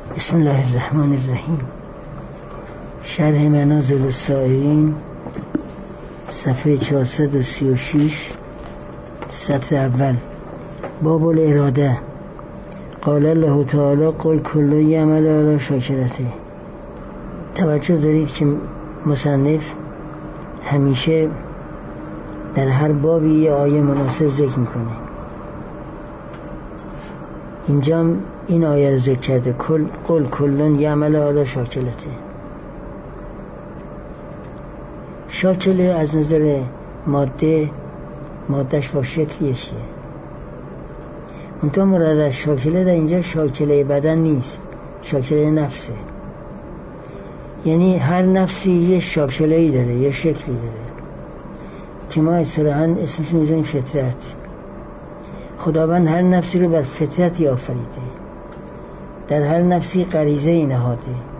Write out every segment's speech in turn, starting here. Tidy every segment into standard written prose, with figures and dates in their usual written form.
بسم الله الرحمن الرحیم. شرح منازل السائرین، صفحه 436، سطر اول. باب الاراده. قال الله تعالی قل کل یعمل علی شاکلته. توجه دارید که مصنف همیشه در هر بابی یه آیه مناسب ذکر میکنه. اینجا این آیه رو ذکر کرده، قل کلن یعمل علی شاکلته. شاکله از نظر مادهش با شکلیشه. منتها مراد از شاکله در اینجا شاکله بدن نیست، شاکله نفسه. یعنی هر نفسی یه شاکله‌ای داره، یه شکلی داره که ما اصطلاحاً اسمش میذاریم فطرت. خداوند هر نفسی رو بر فطرتی آفریده، در هر نفسی غریزه ای نهاده.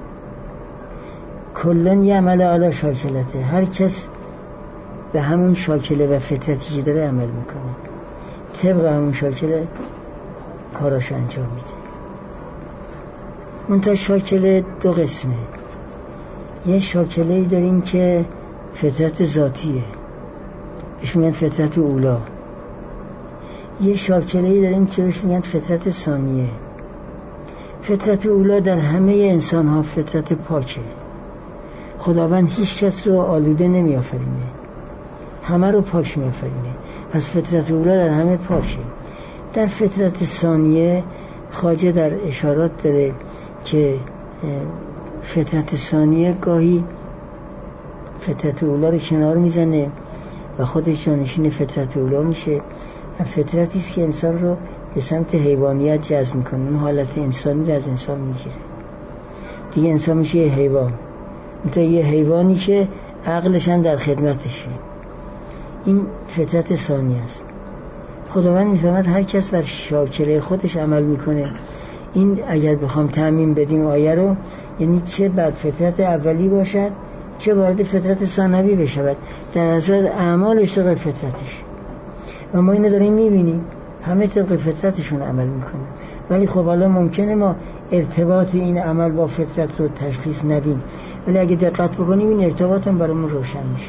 کلن یعمل علی شاکلته، هر کس به همون شاکله و فطرتی که داره عمل میکنه، طبق همون شاکله کاراش انجام میده. منتها شاکله دو قسمه. یه شاکله ای داریم که فطرت ذاتیه، بهش میگن فطرت اولا. یه شاکله ای داریم که بهش میگن فطرت ثانیه. فطرت اولا در همه انسان ها فطرت پاکه. خداوند هیچ کس رو آلوده نمی آفرینه، همه رو پاک می آفرینه. پس فطرت اولا در همه پاکه. در فطرت ثانیه خواجه در اشارات داره که فطرت ثانیه گاهی فطرت اولا رو کنار میزنه و خودش جانشین فطرت اولا میشه. فطرتی است که انسان رو به سمت حیوانیت جذب میکنه، اون حالت انسانی رو از انسان میگیره. دیگه انسان میشه یه حیوان، یه حیوانی که عقلش هم در خدمتشه. این فطرت ثانیه است. خداوند میفهمد هر کس بر شاکله خودش عمل میکنه. این اگر بخوام تعمیم بدیم آیه رو، یعنی چه بر فطرت اولی باشد چه وارد فطرت ثانوی بشود، در اصل اعمالش طبق فطرتش. و ما اینو داریم میبینیم همه طبق فطرتشون عمل میکنن. ولی خب حالا ممکنه ما ارتباط این عمل با فطرت رو تشخیص ندیم، ولی اگه دقت بکنیم این ارتباط هم برامون روشن میشه.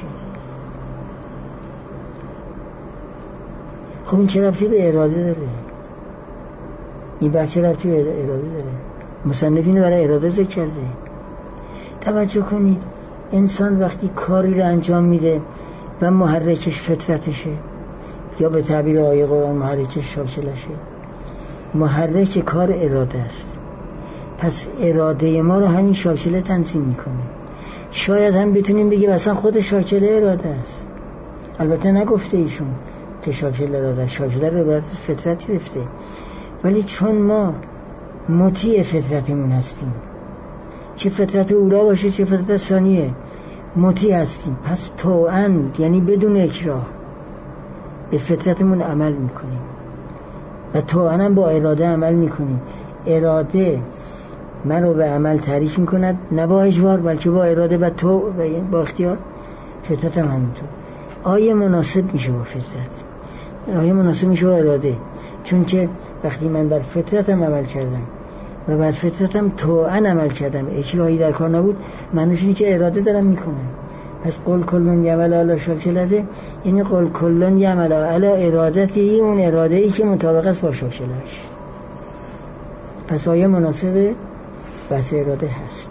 خب این چه ربطی به اراده داره؟ این بچه ربطی به اراده داره؟ مصنف اینو برای اراده ذکر کرده. توجه کنید، انسان وقتی کاری رو انجام میده و محرکش فطرتشه، یا به تعبیر آیه قرآن محرکش شاکلشه، محرک کار اراده است. پس اراده ما رو همین شاکله تنظیم میکنه. شاید هم بتونیم بگیم اصلا خود شاکله اراده است. البته نگفته ایشون که شاکله اراده است، شاکله رو باید از فطرت گرفته. ولی چون ما مطیع فطرتمون هستیم، چه فطرت اولا باشه چه فطرت ثانیه، مطیع هستیم، پس طوعاً یعنی بدون اکراه به فطرتمون عمل میکنیم و طوعاً با اراده عمل میکنیم. اراده من رو به عمل تحریک میکند، نه با اجبار بلکه با اراده و با اختیار. فطرت هم همینطور. آیه مناسب میشه با فطرت، آیه مناسب میشه با اراده. چون که وقتی من بر فطرتم عمل کردم و بر فطرتم طوعاً عمل کردم، اکراهی در کار نبود، معنیش اینه که اراده دارم میکنم. پس قل کلن یعمل علی شاکلته، یعنی قل کلن یعمل علی ارادتی، اون اراده ای که مطابق است با شاکلش. پس آیه مناسب بحث اراده هست.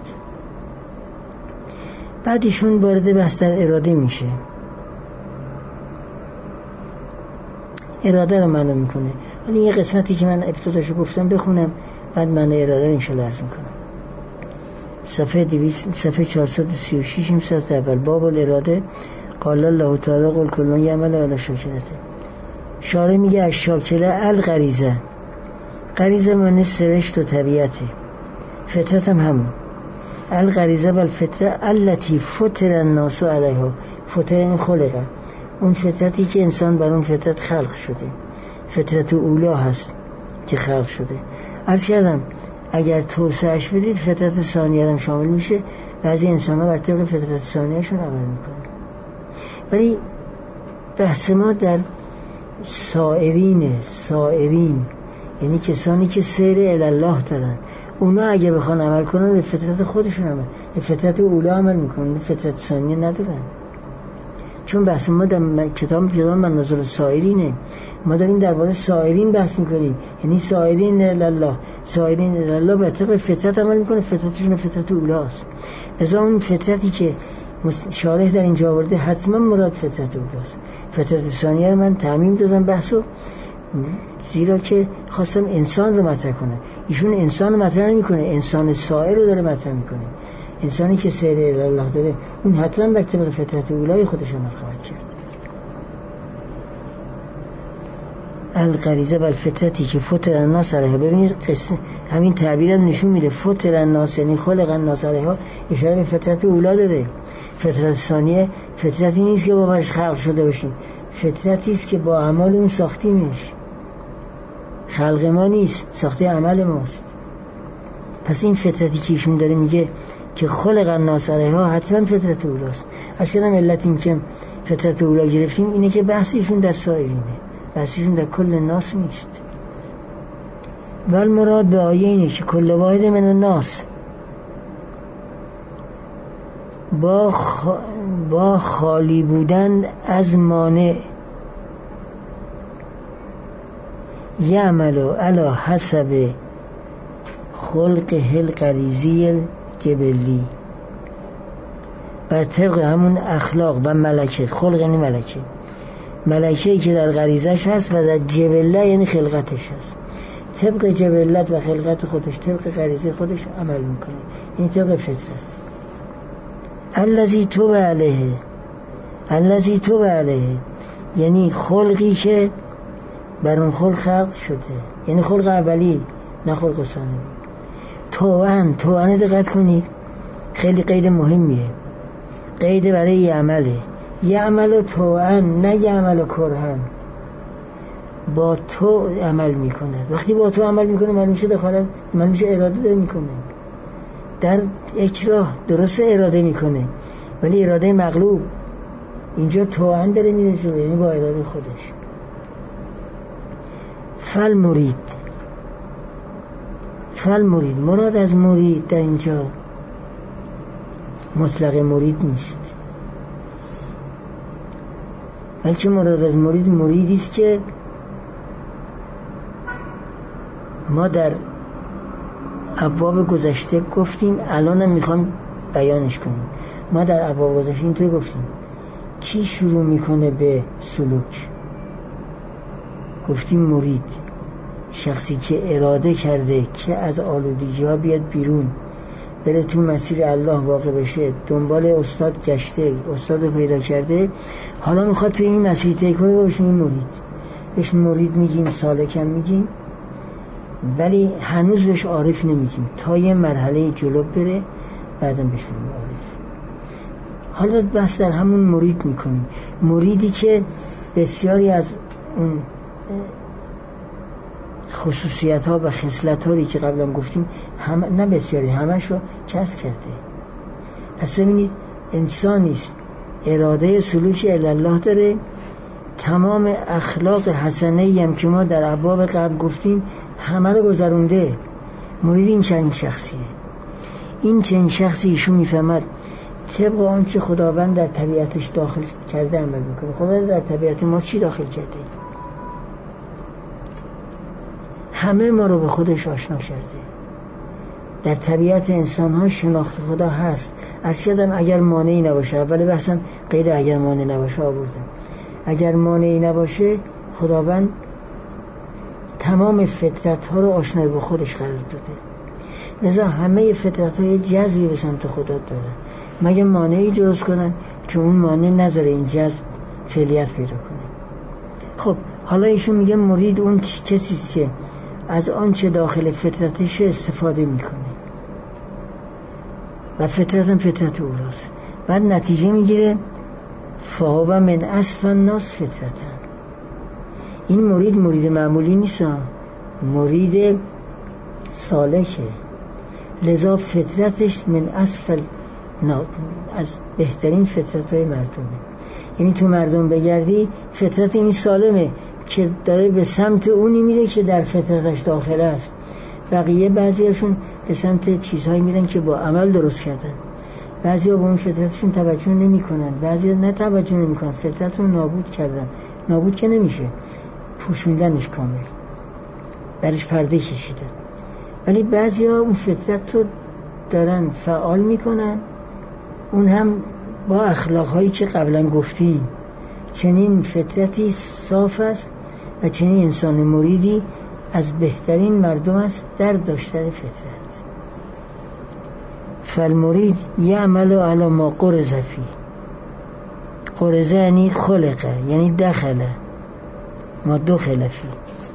بعد ایشون وارد بحث در اراده میشه، اراده رو معلوم میکنه. ولی یه قسمتی که من ابتداشو گفتم بخونم، بعد من اراده رو انشالله عرض میکنم. صفحه 436 سطر اول. باب الاراده. قال الله تعالی قل کل یعمل علی شاکلته. شارع میگه از شاکله الغریزه. غریزه معنی سرشت و طبیعته، فطرت هم همون. الغریزه والفطره التي فطر الناس علیها. فطر این خلقه، اون فطرتی که انسان بر اون فطرت خلق شده، فطرت اولا هست که خلق شده. عرض کردم اگر توسعهش بدید فطرت ثانیه هم شامل میشه. بعضی انسان ها بر طبق فطرت ثانیه شون عمل میکنن. ولی بحث ما در سائرین، یعنی کسانی که سیر الله دارن. اونا اگه بخوان عمل کنن به فطرت خودشون عمل، به فطرت اولی عمل میکنن، به فطرت ثانیه ندارن. چون بحث ما در کتاب منازل سائرینه، ما داریم درباره سائرین بحث میکنیم، یعنی سائرین الله، سائرین الله به طبق فطرت عمل میکنه، فطرتشون فطرت اولاست. لذا اون فطرتی که شارح در اینجا آورده حتما مراد فطرت اولاست. فطرت ثانیه من تعمیم دادم بحثو، زیرا که خواستم انسان رو مطرح کنه. ایشون انسان رو مطرح نمیکنه، انسان سائر رو داره مطرح میکنه. انسانی که سیر الله داره اون حتما به طبق فطرت اولای خودش عمل خواهد کرد. الغریزه بر فطرتی که فطر الناس علیها. ببینید قصه همین تعبیرم نشون میده فطر الناس یعنی خلق الناس علیها اشاره به فطرت اولا داره. فطرت ثانیه فطرتی نیست که باش خلق شده باشیم، فطرتی است که با اعمال اون ساختیمش. خلق ما نیست، ساخته عمل ماست. پس این فطرتی که ایشون داره میگه که خلق الناس علیها حتما فطرت اولاست. اصلا علت این که فطرت اولا گرفتیم اینه که بحثیشون در سائرینه، بحثیشون در کل ناس نیست. ول مراد به آیه اینه که کل واحد من الناس با خالی بودن از مانع یعملو علی حسب خلقه الغریزی جبلی، بر طبق همون اخلاق و ملکه. خلق یعنی ملکه، ملکه‌ای که در غریزش هست و در جبله یعنی خلقتش هست. طبق جبلت و خلقت خودش، طبق غریزه خودش عمل میکنه، این طبق فطرت. الذی توب علیه، الذی توب علیه یعنی خلقی که بر اون خلق شده، یعنی خلق اولی نه خلق ثانی. توان دقت کنید خیلی قید مهمیه، قید برای یعمله. یعمل توان نه یعمل کرهن، با تو عمل میکنه. وقتی با تو عمل میکنه من میشه دخالت، من میشه اراده داره میکنه در یک راه. درست اراده میکنه ولی اراده مغلوب. اینجا توان داره میره جلو، یعنی با اراده خودش. فل مرید مراد از مرید در اینجا مطلق مرید نیست، بلکه مراد از مرید مریدی است که ما در ابواب گذشته گفتیم، الانم میخوام بیانش کنیم. ما در ابواب گذشته اینطور گفتیم کی شروع میکنه به سلوک؟ گفتیم مرید، شخصی که اراده کرده که از آلودگی ها بیاد بیرون، بره تو مسیر الله واقع بشه، دنبال استاد گشته، استاد رو پیدا کرده، حالا میخواد تو این مسیر طی کنه، باشه این مرید. بهش مرید میگیم، سالکم میگیم، ولی هنوز بهش عارف نمیگیم تا یه مرحله جلو بره بعدم بهش میگیم عارف. حالا بس در همون مرید میکنیم، مریدی که بسیاری از اون خصوصیت ها و خصلت هایی که قبلا گفتیم نه بسیاری، همش رو کسب کرده. پس ببینید انسانیست اراده سلوک الله داره، تمام اخلاق حسنه‌ای هم که ما در ابواب قبل گفتیم همه رو گذرونده. مرید این چنین شخصیه. این چنین شخصی ایشون میفهمد طبق آنچه خداوند در طبیعتش داخل کرده عمل میکنه. خداوند در طبیعت ما چی داخل کرده؟ همه ما رو به خودش آشنا کرده. در طبیعت انسان ها شناخت خدا هست. از کردم اگر مانعی نباشه، اولی بحثم قید اگر مانع نباشه آوردم. اگر مانعی نباشه خداوند تمام فطرت ها رو آشنای به خودش قرار داده. لذا همه فطرت های جذبی به سمت خدا دارن، مگه مانعی درست کنن که اون مانع نذاره این جذب فعلیت پیدا کنه. خب حالا ایشون میگه مرید اون کسیست که از آنچه داخل فطرتش استفاده میکنه و فطرت هم فطرت اولاست. بعد نتیجه میگیره فهو من اصف الناس فطرتن. این مرید معمولی نیست، مرید سالکه. لذا فطرتش من اصف از بهترین فطرت‌های مردمه. یعنی تو مردم بگردی فطرت این سالمه که داره به سمت اونی میره که در فطرتش داخل است. بقیه بعضیشون به سمت چیزهایی میرن که با عمل درست کردن. بعضیا به اون فطرتشون توجه نمیکنن، بعضیا نه توجه نمیکنن، فطرتشون نابود کردن. نابود که نمیشه، پوشوندنش کامل، برش پرده کشیدن. ولی بعضیا اون فطرت رو دارن فعال میکنن، اون هم با اخلاقهایی که قبلا گفتی. چنین فطرتی صاف است و چنین انسان مریدی از بهترین مردم است در داشتن فطرت. فالمرید یعمل علی ما قرض فیه. قرض یعنی خلقه، یعنی دخله، ما دخل فیه.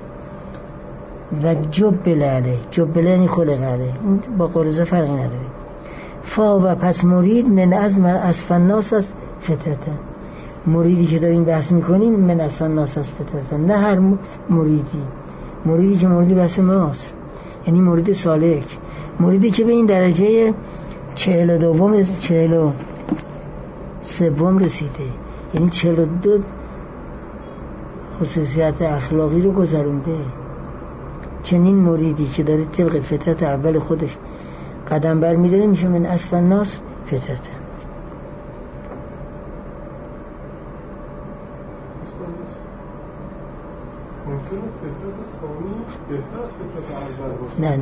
و جبل علیه، جبل یعنی خلقه علیه، با قرض فرقی نداره. فا و پس مرید من از فناس از فطرته. مریدی که داریم بحث میکنیم من از فناس از فطرته، نه هر مریدی که مریدی بحث ماست، یعنی مرید سالک، مریدی که به این درجه 42 رسیده، یعنی 42 خصوصیت اخلاقی رو گذرونده. چنین مریدی که داره طبق فطرت اول خودش قدم بر میداره میشه من اسفل الناس فطرت. ممکنه فطرت ثانی بهتر از فطرت اول باشه؟ نه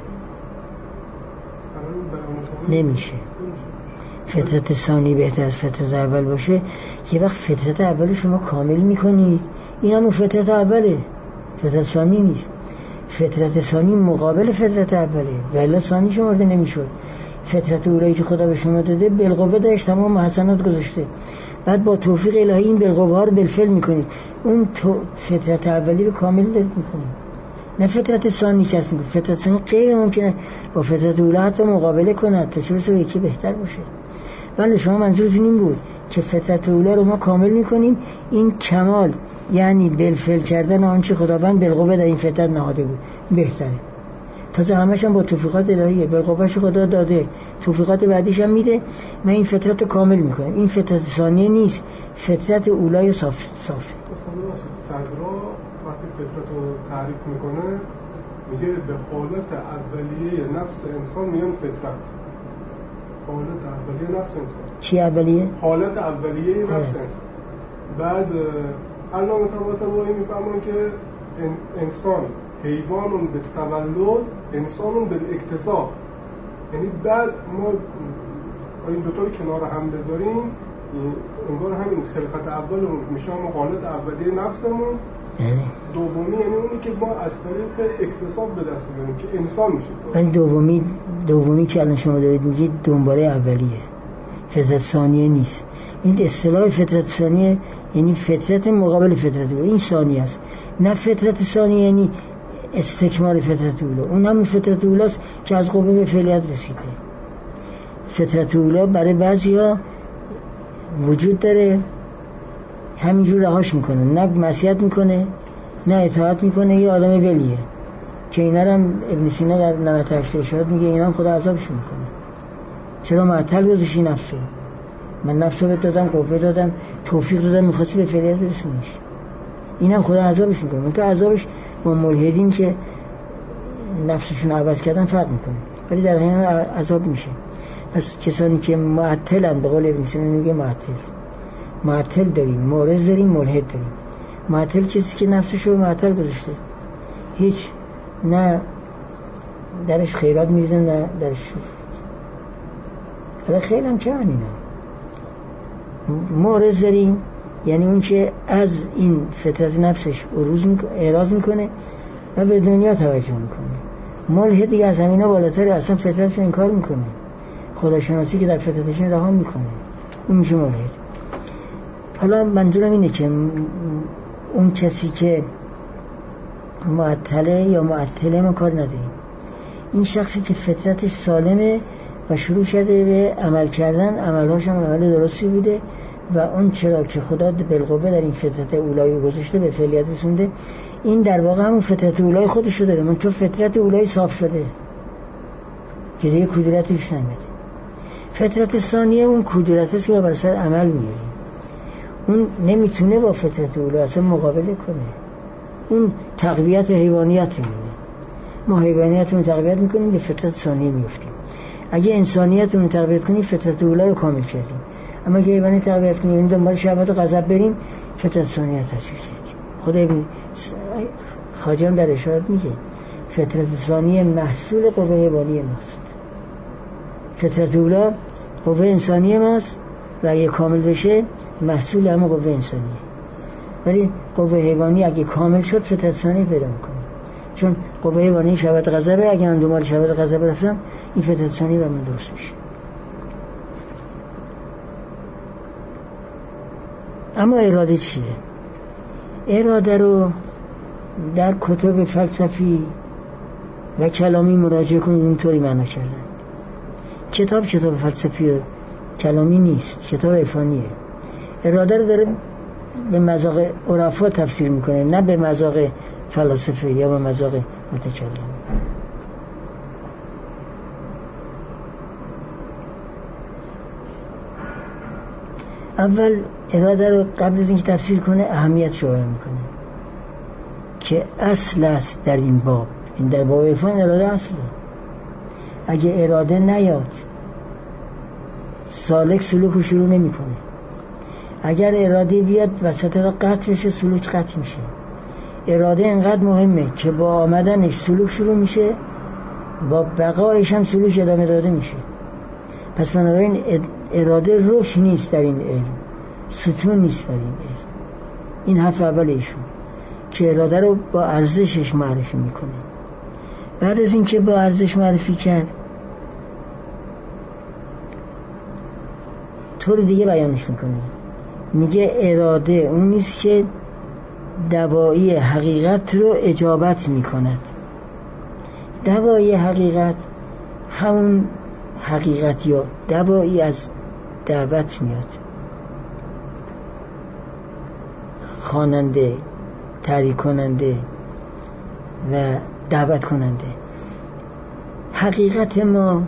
نمیشه. فطرت ثانی بهتر از فطرت اول باشه. یه وقت فطرت اول شما کامل میکنی، این هم فطرت اوله، فطرت ثانی نیست. فطرت ثانی مقابل فطرت اوله، ولی ثانی شمرده نمیشد. فطرت اولایی که خدا به شما داده بالقوه داشت، تمام حسنات گذاشته، بعد با توفیق الهی این بالقوه ها رو بالفعل میکنید، اون فطرت اولی رو کامل میکنید. نه فطرت ثانی کس میکنید. فطرت ثانی غیر ممکنه با فطرت اولی حتی مقابله کند تا چه برسه به یکی بهتر باشه. ولی شما منظورتون این بود که فطرت اولی رو ما کامل میکنیم، این کمال یعنی بالفعل کردن آنچه خداوند بالقوه در این فطرت نهاده بود بهتره. تازه همش هم با توفیقات الهیه، بالقوهش خدا داده، توفیقات بعدیش هم میده، من این فطرت رو کامل میکنم. این فطرت ثانیه نیست، فطرت اولای صافه. صدرا وقتی فطرت رو تعریف میکنه میگه به حالت اولیه نفس انسان میگن فطرت. حالت اولیه نفس انسان. چی اولیه؟ حالت اولیه نفس انسان. بعد علامه طباطبایی میفهمون که انسان حیوانون به تولد، انسانون به اکتساب. یعنی بعد ما این دوتا رو کنار هم بذاریم، انگار همین خلقت اولمون میشه هم حالت اولیه نفسمون، دومی یعنی اونی که ما از طریق اکتساب به دست میاریم که انسان میشه. ولی دومی که الان شما دارید میگید دنباله اولیه، فطرت ثانیه نیست. این اصطلاح فطرت ثانیه یعنی فطرت مقابل فطرت اولی، این ثانیه است. نه فطرت ثانیه یعنی استکمال فطرت اولی، اون همون فطرت اولی است که از قوه به فعلیت رسیده. فطرت اولی برای بعضیا وجود داره، همینجور رهاش میکنه، نه معصیت میکنه نه اطاعت میکنه، یه آدم ولیه که اینا رو هم ابن سینا در 98 اشارات میگه اینا هم خدا عذابشون میکنه. چرا معطل گذاشتی نفسو؟ من نفسو بهت دادم، قوه دادم، توفیق دادم، میخواستی به فعلیت برسونیش، اینم خدا عذابش میکنه. من تو عذابش با ملحدین که نفسشون عوض کردن فرق میکنه، ولی در حین عذاب میشه. پس کسانی که معطلن، به قول ابن سینا میگه معطل داریم، معرض داریم، ملحد داریم. معطل کسی که نفسش رو معطل گذاشته، هیچ نه درش خیرات میریزن نه درش شد. حالا خیلی هم که اینا معرض داریم، یعنی اون که از این فطرت نفسش اعراض میکنه و به دنیا توجه میکنه. ملحد دیگه از همینا بالاتر، اصلا فطرتش انکار میکنه، خداشناسی که در فطرتش رها میکنه، اون میشه ملحد. حالا منظورم اینه که اون کسی که معطله یا معطله ما کار نداریم، این شخصی که فطرتش سالمه و شروع شده به عمل کردن، عملهاش هم عمل درستی بوده و اون چرا که خدا بالقوه در این فطرت اولایی گذاشته به فعلیت رسونده، این در واقع همون فطرت اولای خودشو داره. من تو فطرت اولای صاف شده که دیگه کدورتش نمیده. فطرت ثانیه اون کدورتش رو بر سر عمل میاریم، اون نمیتونه با فطرت اولای اصلا مقابله کنه، اون تقویت حیوانیت میده. ما حیوانیتمون تقویت میکنیم به فطرت ثانیه میفتیم. اگه انسانیتمون تقویت کنیم فطرت اولی رو کامل کردیم. اما اگه حیوانی تقویت کنیم این دنبال شهوت و غضب بریم فطرت ثانیه تحصیل کردیم. خود ابن خواجه در اشارات میگه فطرت ثانیه محصول قوه حیوانی ماست. فطرت اولی قوه انسانی ماست و اگه کامل بشه محصول همه قوه انسانیه. ولی قوه حیوانی اگه کامل شد فطرت ثانیه پیدا میکنه. چون قوه حیوانی شهوت غضبه، اگه من دنبال شهوت غضب رفتم این فطرت ثانیه برام درست میشه. اما اراده چیه؟ اراده رو در کتب فلسفی و کلامی مراجعه کنید اینطوری معنا کردن. کتاب فلسفی و کلامی نیست، کتاب عرفانیه. اراده رو داره به مذاق عرفا تفسیر میکنه، نه به مذاق فلسفه یا به مذاق متکلم. اول اراده رو قبل از اینکه تفسیر کنه اهمیت رو بیان میکنه که اصل است در این باب. این در باب عرفان اراده اصله. اگه اراده نیاد سالک سلوک رو شروع نمیکنه. اگر اراده بیاد وسط را قطع بشه سلوک قطع میشه. اراده اینقدر مهمه که با آمدنش سلوک شروع میشه، با بقایش هم سلوک ادامه داده میشه. پس بنابراین اراده روش نیست در این علم، ستون نیست در این علم. این حرف اول ایشون که اراده رو با ارزشش معرفی میکنه. بعد از این که با ارزش معرفی کرد طور دیگه بیانش میکنه. میگه اراده اون نیست که دوایی حقیقت رو اجابت میکند. دوایی حقیقت همون حقیقت یا دوایی از دعوت میاد. خواننده، تحریک کننده و دعوت کننده. حقیقت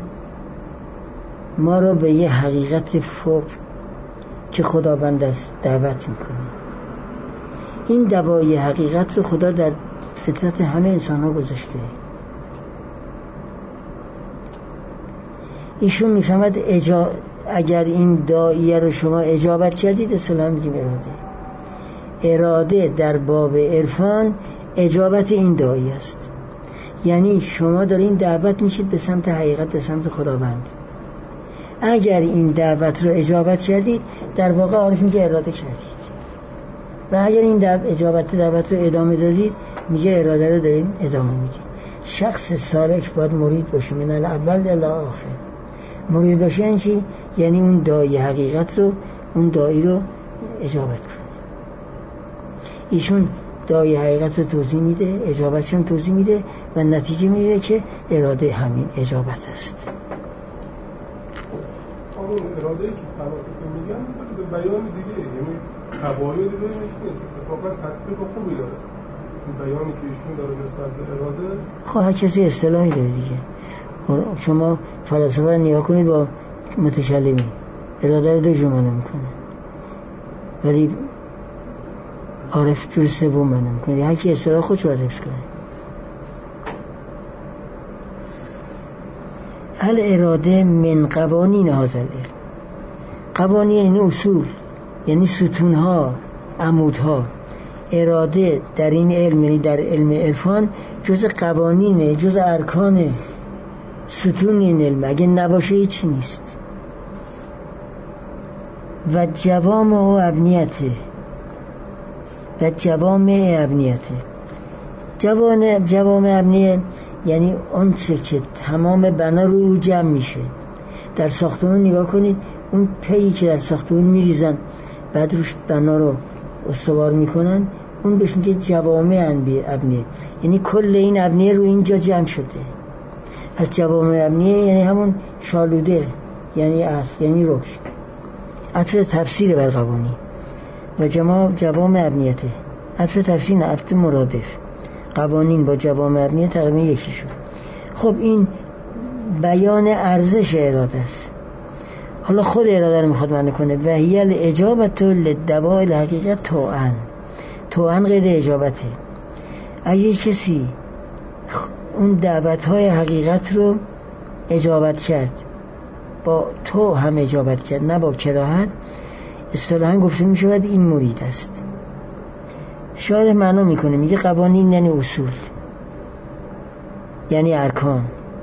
ما رو به یه حقیقت فوق که خداوند است دعوت میکنه. این دوای حقیقت رو خدا در فطرت همه انسان ها گذاشته. ایشون میفهمد اگر این داعیه رو شما اجابت کردید اصلا میگیم اراده در باب عرفان اجابت این داعیه است. یعنی شما دارین دعوت میشید به سمت حقیقت، به سمت خداوند. اگر این دعوت رو اجابت کردید در واقع عارف میگه اراده کردید. و اگر این دعوت رو ادامه دادید میگه اراده رو دارین ادامه میدید. شخص سالک باید مرید باشه من الاول الی آخر. مرید باشه یعنی چی؟ یعنی اون داعی حقیقت رو، اون داعی رو اجابت کنه. ایشون داعی حقیقت رو توضیح میده، اجابتش هم توضیح میده و نتیجه میده که اراده همین اجابت است. اون اراده‌ای که فلاسفه میگن به بیان دیگه، یعنی تباین دیگه نیست، اتفاقا تطبیق خوبی داره. این بیانی که ایشون داره نسبت به اراده، خب هر کسی اصطلاحی داره دیگه. شما فلاسفه رو نگاه کنید با متکلمی اراده رو دو جور معنی میکنه، ولی عارف جور سوم معنی میکنه. هر کی اصطلاح خودش رو حفظ کنه. الاراده من قوانین هذا العلم. قوانین یعنی اصول، یعنی ستونها، عمودها. اراده در این علم، یعنی در علم عرفان، جز قوانینه، جز ارکانه، ستون این علم. اگه نباشه هیچی نیست. و جوامع و ابنیته، و جوامع ابنیته. جوامع ابنیه یعنی اون چه که تمام بنا رو جمع میشه. در ساختمون نگاه کنید، اون پیی که در ساختمون میریزن بعد روش بنا رو استوار میکنن، اون بهش میگه جوامع ابنیه. یعنی کل این ابنیه رو اینجا جمع شده. پس جوامع ابنیه یعنی همون شالوده، یعنی اصل، یعنی رشد. عطف تفسیر بر قوانین. و جوامع ابنیته، عطف تفسیر نه، عطف مرادف. قوانین با جوامع ابنیه تقریبا یکی شد. خب این بیان ارزش اراده است. حالا خود اراده رو میخواد معنی کنه. و هی الاجابت للدواء الحقیقت توأن. توأن غیر اجابته. اگه کسی اون دعوت‌های حقیقت رو اجابت کرد، با تو هم اجابت کرد، نه با کراهت، اصطلاحاً گفته می شود این مرید است. شاید معنا میکنه، میگه قوانین یعنی اصول، یعنی ارکان،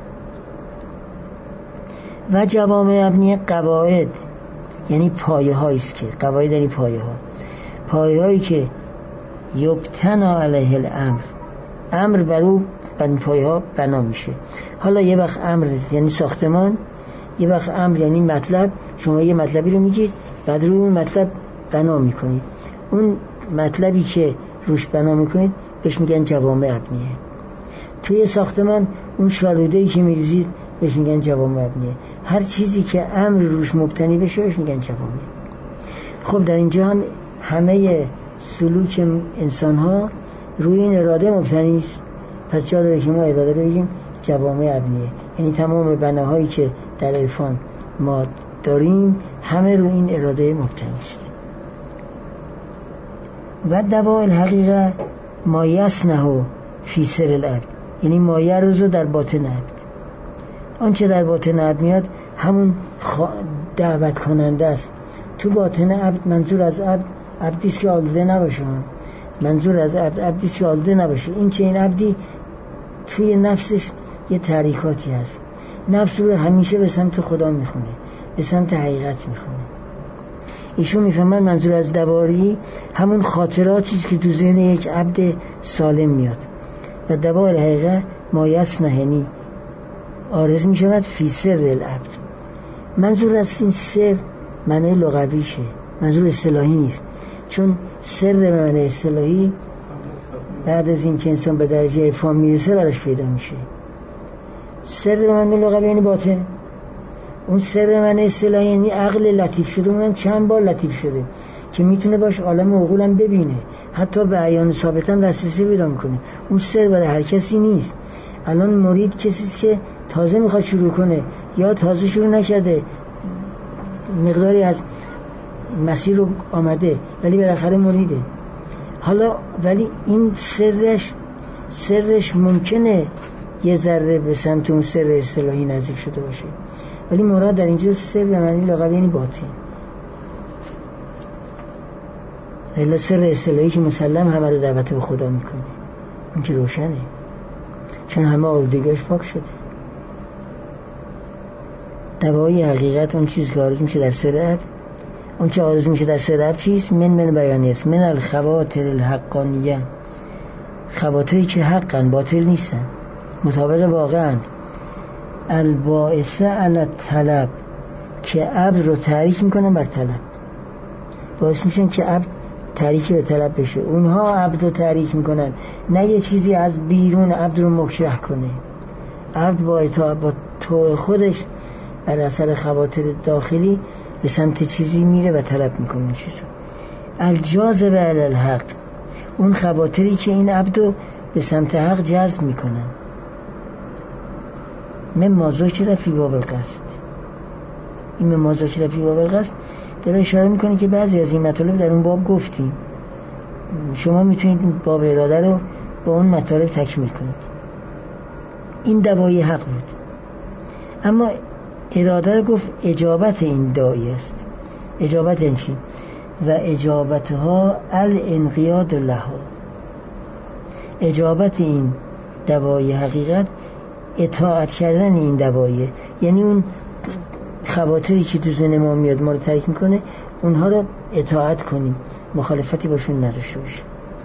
و جوامع ابنیه قواعد یعنی پایه هایی است، که قواعد یعنی پایه ها، پایه هایی که یبتنا علیه الامر، امر بر او بر پایه ها بنا میشه. حالا یه وقت امر یعنی ساختمان، یه وقت امر یعنی مطلب. شما یه مطلبی رو میگید، بعد روی اون مطلب بنا میکنید، اون مطلبی که روش بنا میکنید بهش میگن جوامع ابنیه. توی ساختمان اون شالوده‌ای که میریزید بهش میگن جوامع ابنیه. هر چیزی که امر روش مبتنی بشه بهش میگن جوامع. خب در اینجا هم همه سلوک انسان ها روی این اراده مبتنی است، پس جا داره که ما اراده رو بگیم جوامع ابنیه، یعنی تمام بناهایی که در عرفان ما داریم همه روی این اراده مبتنی است. و دواء الحقیقه ما یصنع فی سر العبد، یعنی ما یرزو در باطن عبد. آنچه در باطن عبد میاد همون دعوت کننده است. تو باطن عبد منظور از عبد عبدیست که آلوده نباشه، منظور از عبد عبدیست که آلوده نباشه. این چه این عبدی توی نفسش یه تحریکاتی هست، نفس رو همیشه به سمت خدا میخونه، به سمت حقیقت میخونه. ایشون میفهمن منظور از دواری همون خاطراتی که تو ذهن یک عبد سالم میاد. و دواء الحقیقه ما یصنع عارض میشود فی سر العبد. منظور از این سر معنی لغویشه، منظور اصطلاحی نیست، چون سر معنی اصطلاحی بعد از این که انسان به درجه عرفان میرسه براش پیدا میشه. سر معنی لغوی یعنی باطن، اون سر معنی اصطلاحی یعنی عقل لطیف شده. اونم چند بار لطیف شده که میتونه باش عالم عقولم ببینه، حتی به عیان ثابتم دسترسی پیدا میکنه. اون سر برای هر کسی نیست. الان مرید کسیست که تازه میخواد شروع کنه یا تازه شروع نشده، مقداری از مسیر رو آمده ولی بالاخره مریده. حالا ولی این سرش ممکنه یه ذره به سمت اون سر اصطلاحی نزدیک شده باشه، ولی مراد در اینجا سر به معنی لغوی یعنی باطن. الا سر اصطلاحی که مسلم همه رو دعوت به خدا میکنه، این که روشنه، چون همه آلودگیش پاک شده. دوایی حقیقت اون چیز که عارض میشه در سر عبد، اون چه عارض میشه در سر عبد چیست؟ من بیانی است، من الخواطر الحقانیه، خواطری که حقن باطل نیستن، مطابق واقعن، الباعثه علی طلب، که عبد رو تحریک میکنن بر طلب، باعث میشن که عبد تحریک به طلب بشه. اونها عبد رو تحریک میکنن، نه یه چیزی از بیرون عبد رو مکره کنه. عبد با اطاعت با تو خودش بر اثر خواطر داخلی به سمت چیزی میره و طلب میکنه چیزو. الجاذب علی الحق، اون خواطری که این عبد رو به سمت حق جذب میکنن. من مذاکره فی باب القصد، این مذاکره فی باب القصد داره اشاره میکنه که بعضی از این مطالب در اون باب گفتیم، شما میتونید باب اراده رو با اون مطالب تکمیل کنید. این دوایی حق بود، اما اراده رو گفت اجابت این داعی است. اجابت این چی؟ و اجابتها الانقیاد لها، اجابت این دوایی حقیقت اطاعت کردن این دواییه، یعنی اون خواطری که تو ذهن ما میاد ما رو تحریک میکنه اونها رو اطاعت کنیم، مخالفتی باشون نداشته باشیم.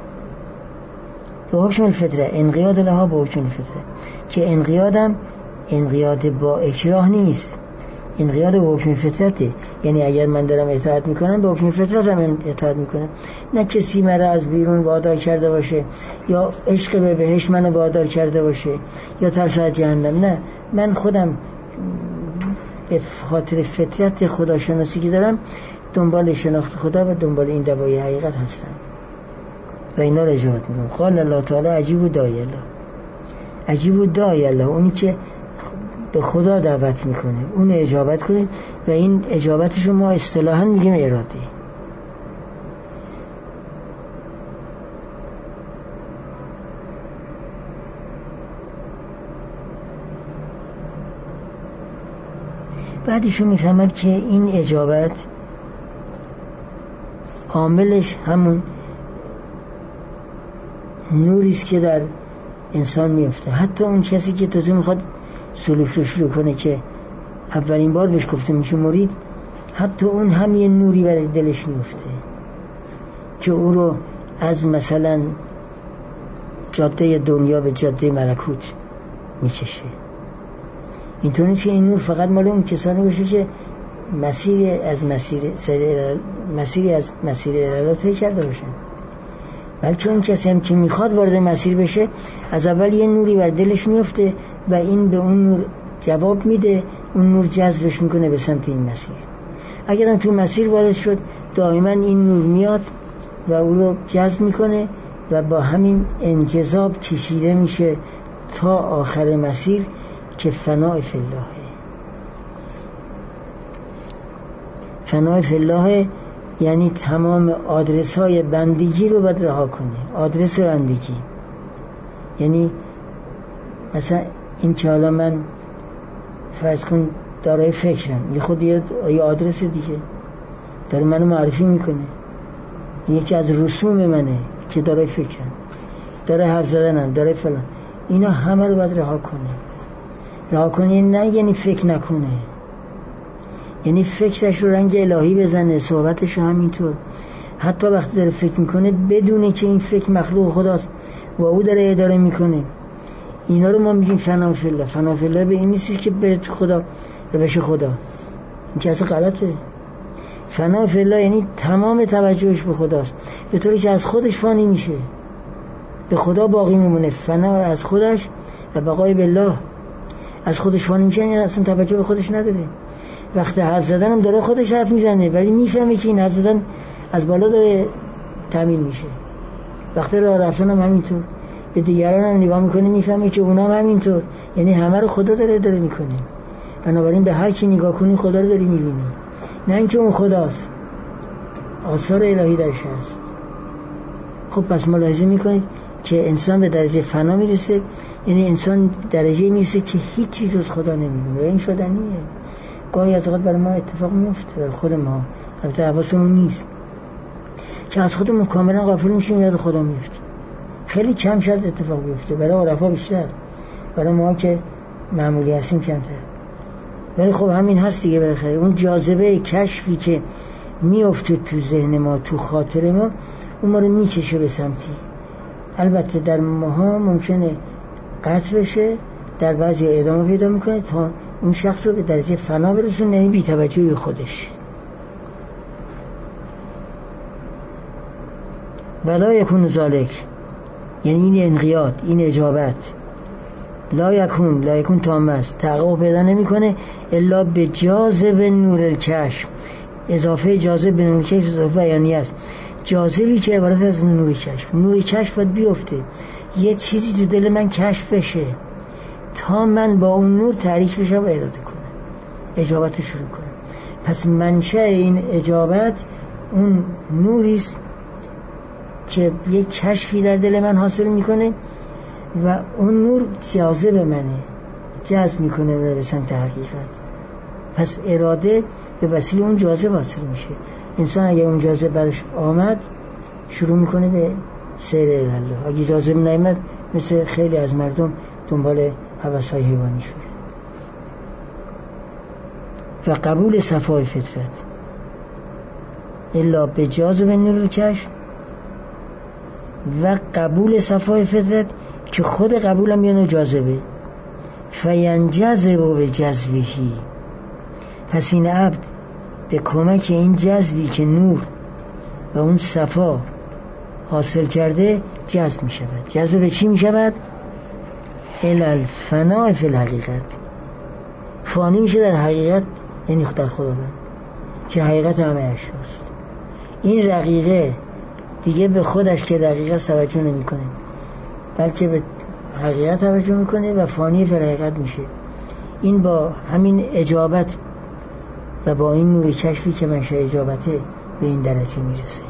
به حکم الفطره، انقیاد لها به حکم الفطره، که انقیادم انقیاد با اکراه نیست، انقیاد به حکم فطرته. یعنی اگر من دارم اطاعت میکنم به حکم فطرتم اطاعت میکنم، نه کسی مرا از بیرون وادار کرده باشه یا عشق به بهشت منو وادار کرده باشه یا ترس از جهنم، نه، من خودم به خاطر فطرت خداشناسی که دارم دنبال شناخت خدا و دنبال این دوای حقیقت هستم و اینا رو اجابت میکنم. قال الله تعالی عجیب و داعی الله، عجیب و داعی الله، اونی که به خدا دعوت میکنه اون اجابت کنید، و این اجابتش رو ما اصطلاحاً میگیم اراده. بعدشون میفهمد که این اجابت عاملش همون نوریست که در انسان میفته. حتی اون کسی که تازه میخواد سلوک رو شروع کنه که اولین بار بهش گفته میشه مرید، حتی اون هم یه نوری برای دلش میفته که او رو از مثلا جاده دنیا به جاده ملکوت میکشه. اینطور نیست که این نور فقط مال اون کسانی باشه که مسیری از مسیر الهی طی کرده باشن، بلکه اون کسی هم که میخواد وارد مسیر بشه از اول یه نوری بر دلش میفته و این به اون نور جواب میده، اون نور جذبش میکنه به سمت این مسیر. اگرم تو مسیر وارد شد دائما این نور میاد و او رو جذب میکنه و با همین انجذاب کشیده میشه تا آخر مسیر که فنای فی الله. فنای فی الله یعنی تمام آدرس های بندگی رو باید رها کنه. آدرس بندگی یعنی مثلا این که حالا من فرض کن دارای فکرم، یه خود یه آدرس دیگه داره منو معرفی میکنه، یکی از رسوم منه که دارای فکرم، داره حرف زدنم، داره فلان، اینا همه رو باید رها کنه. رها کنه نه یعنی فکر نکنه، یعنی فکرش رو رنگ الهی بزنه، صحبتش رو همینطور. حتی وقتی داره فکر میکنه بدونه که این فکر مخلوق خداست و او داره اداره میکنه. اینا رو ما میگیم فنا فی الله. فنا فی الله به این نیست که بره تو خدا و بشه خدا، این که اصلا غلطه. فنا فی الله یعنی تمام توجهش به خداست، به طوری که از خودش فانی میشه، به خدا باقی میمونه. فنا از خودش و بقای بالله. از خودش فانی میشه یعنی اصلا توجه به خودش نداره. وقتی حرف زدن هم داره خودش حرف میزنه ولی میفهمه که این حرف زدن از بالا داره تامین میشه. وقتی راه رفتن هم همینطور، به دیگران هم نگاه میکنه میفهمه که اونا هم همینطور، یعنی همه رو خدا داره میکنه. بنابراین به هر کی نگاه کنی خدا رو داری میبینی، نه اینکه اون خداست، آثار الهی درش هست. خب پس ملاحظه میکنید که انسان به درجه فنا میرسه، یعنی انسان درجه میرسه که هیچ چیز از خدا نمیبینه و این شدنیه. گاهی از اوقات برای ما اتفاق میفته، برای خود ما البته حواسمون نیست، که از خودمون کاملا غافل میشیم، یاد خدا میفته. خیلی کم شد اتفاق بیفته، برای عرفا بیشتر، برای ما که معمولی هستیم کمتر. ولی خب همین هست دیگه. بالاخره اون جاذبه کشفی که میفته تو ذهن ما، تو خاطر ما، اون ما رو میکشه به سمتی. البته در ماها ممکنه قطع بشه، در بعضی ادامه پیدا میکنه تا اون شخص رو به درجه فنا برسونه، یعنی بی توجهی به خودش. ولا یکون ذالک یعنی این انقیاد، این اجابت، لا یکون تام است، تحقق پیدا نمیکنه الا به جاذب نور الکشف. اضافه جاذب به نور کشف اضافه بیانی است. جاذبی که عبارت از نور کشف. نور کشف باید بیفته، یه چیزی تو دل من کشف بشه تا من با اون نور تحریک بشم و اراده کنم، اجابت رو شروع کنم. پس منشأ این اجابت اون نوریست که یک کشفی در دل من حاصل میکنه و اون نور جاذب منه، جذب میکنه به سمت حقیقت. پس اراده به وسیله اون جاذب حاصل میشه. انسان اگه اون جاذب برش آمد شروع میکنه به سیر الله. اگه جاذب نیامد مثل خیلی از مردم دنبال هوس‌های حیوانی شده. و قبول صفای فطرت الا به جاذب نور کشف، و قبول صفای فطرت که خود قبولم یعنی جاذبه. فینجذب به جذبهی، پس این عبد به کمک این جذبی که نور و اون صفا حاصل کرده جذب می شود. جذب به چی می شود؟ الالفناء فی الحقیقت، فانی میشه در حقیقت، یعنی در خداوند که حقیقت همه اشیاست. این رقیقه دیگه به خودش که دقیقه توجه نمی کنه، بلکه به حقیقت توجه میکنه و فانی فی الحقیقت میشه. این با همین اجابت و با این نور کشفی که منشأ اجابته به این درجه میرسه.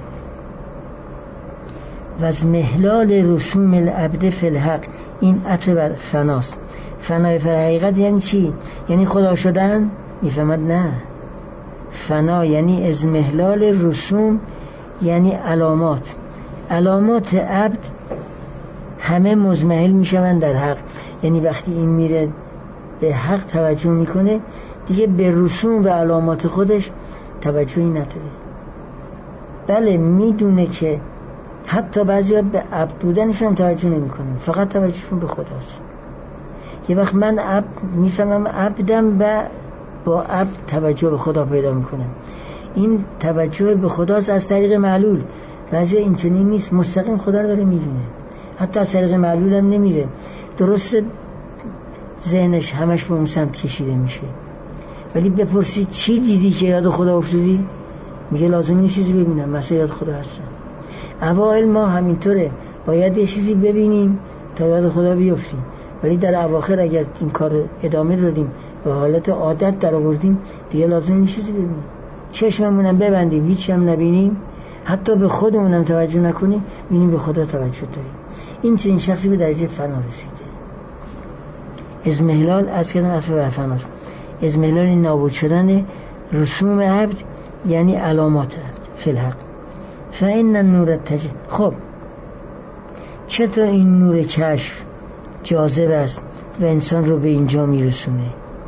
و از محلال رسوم العبد فی الحق، این عطف بر فناست. فنای فی الحقیقت یعنی چی؟ یعنی خدا شدن میفهمد نه، فنا یعنی ازمهلال رسوم، یعنی علامات عبد همه مزمحل میشون در حق. یعنی وقتی این میره به حق توجه میکنه دیگه به رسوم و علامات خودش توجهی نداره. بله میدونه که حتی بعضیا به عبد بودنشون هم توجه نمیکنن، فقط توجهشون به خداست. یه وقت من عبد میفهمم عبدم و با عبد توجه به خدا پیدا میکنم. این توجه به خداست از طریق معلول. بعضیا این چنین نیست، مستقیم خدا رو داره میبینه، حتی از طریق معلول هم نمیره. درست ذهنش همش به اون سمت کشیده میشه، ولی بپرسی چی دیدی که یاد خدا افتادی؟ میگه لازم نیست چیزی ببینم، مثلا یاد خدا هستم. اوائل ما همینطوره، باید یه چیزی ببینیم تا یاد خدا بیفتیم، ولی در اواخر اگر این کار ادامه دادیم به حالت عادت در آوردیم دیگه لازم نیست چیزی ببینیم. چشممونم ببندیم هیچ هم نبینیم، حتی به خودمونم توجه نکنیم، ببینیم به خدا توجه داریم. این چنین شخصی به درجه فنا رسیده. ازمهلال از کردم اطفال برفناست. ازمهلال این نابود شدن رسوم عبد یعنی علامات عبد فی الحق. فإن النور خب چطور این نور کشف جاذب است و انسان رو به اینجا میرسونه؟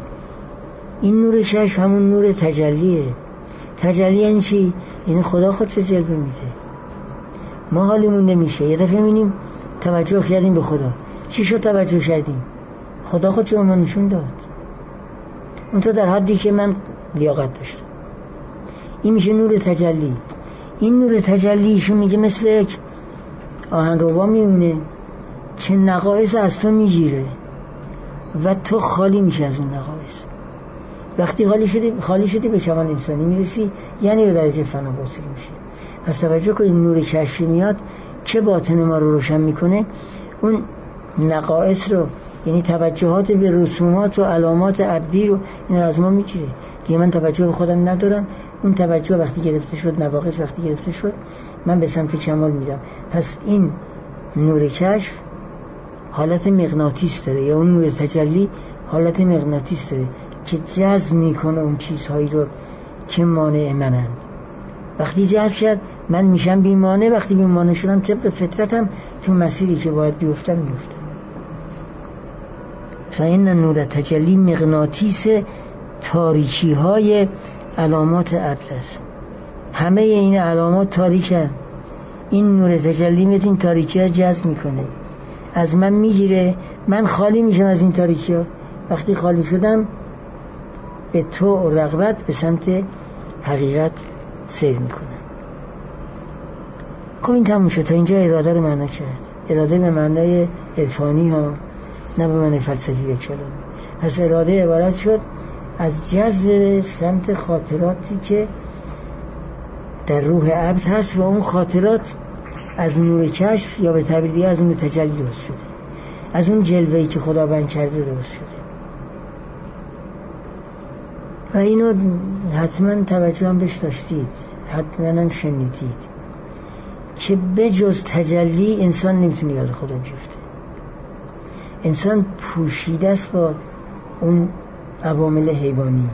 این نور کشف همون نور تجلیه. تجلی یعنی چی؟ یعنی خدا خودش جلوه میده، ما حالیمون نمیشه. یه دفعه میبینیم توجه کردیم به خدا. چی شد توجه کردیم؟ خدا خودش به ما نشون داد، اون تو در حدی که من لیاقت داشتم. این میشه نور تجلی. این نور تجلیشون میگه مثل یک آهنربا میمونه که نقایص از تو میگیره و تو خالی میشه از اون نقایص. وقتی خالی شدی به کمال انسانی میرسی، یعنی به درجه فنا واصل میشه. پس توجه کنید نور کشفی میاد که باطن ما رو روشن میکنه، اون نقایص رو یعنی توجهات به رسومات و علامات عبدی رو این از ما میگیره. دیگه من توجه به خودم ندارم، اون توجه وقتی گرفته شد، نواقص وقتی گرفته شد، من به سمت کمال میرم. پس این نور کشف حالت مغناطیس داره، یا اون نور تجلی حالت مغناطیس داره که جذب میکنه اون چیزهایی رو که مانع منند. وقتی جذب شد من میشم بیمانه، وقتی بیمانه شدم طبق فطرتم تو مسیری که باید بیفتم میفتم. فإن نور تجلی مغناطیس تاریکی های علامات عبد است. همه این علامات تاریکن، این نور تجلی میاد این تاریکی ها جذب میکنه، از من میگیره، من خالی میشم از این تاریکی ها. وقتی خالی شدم به تو و رغبت به سمت حقیقت سیر میکنم. خب این تموم شد. تا اینجا اراده رو معنا کرد. اراده به معنای عرفانی ها، نه به معنای فلسفی و کلامی. پس اراده عبارت شد از جذب سمت خاطراتی که در روح عبد هست و اون خاطرات از نور کشف یا به تعبیر دیگه از نور تجلی درست شده، از اون جلوه‌ای که خدا بند کرده درست شده. و اینو حتما توجه هم بهش داشتید، حتما هم شنیدید که بجز تجلی انسان نمیتونه یاد خدا بیفته. انسان پوشیده است با اون عوامل حیوانی.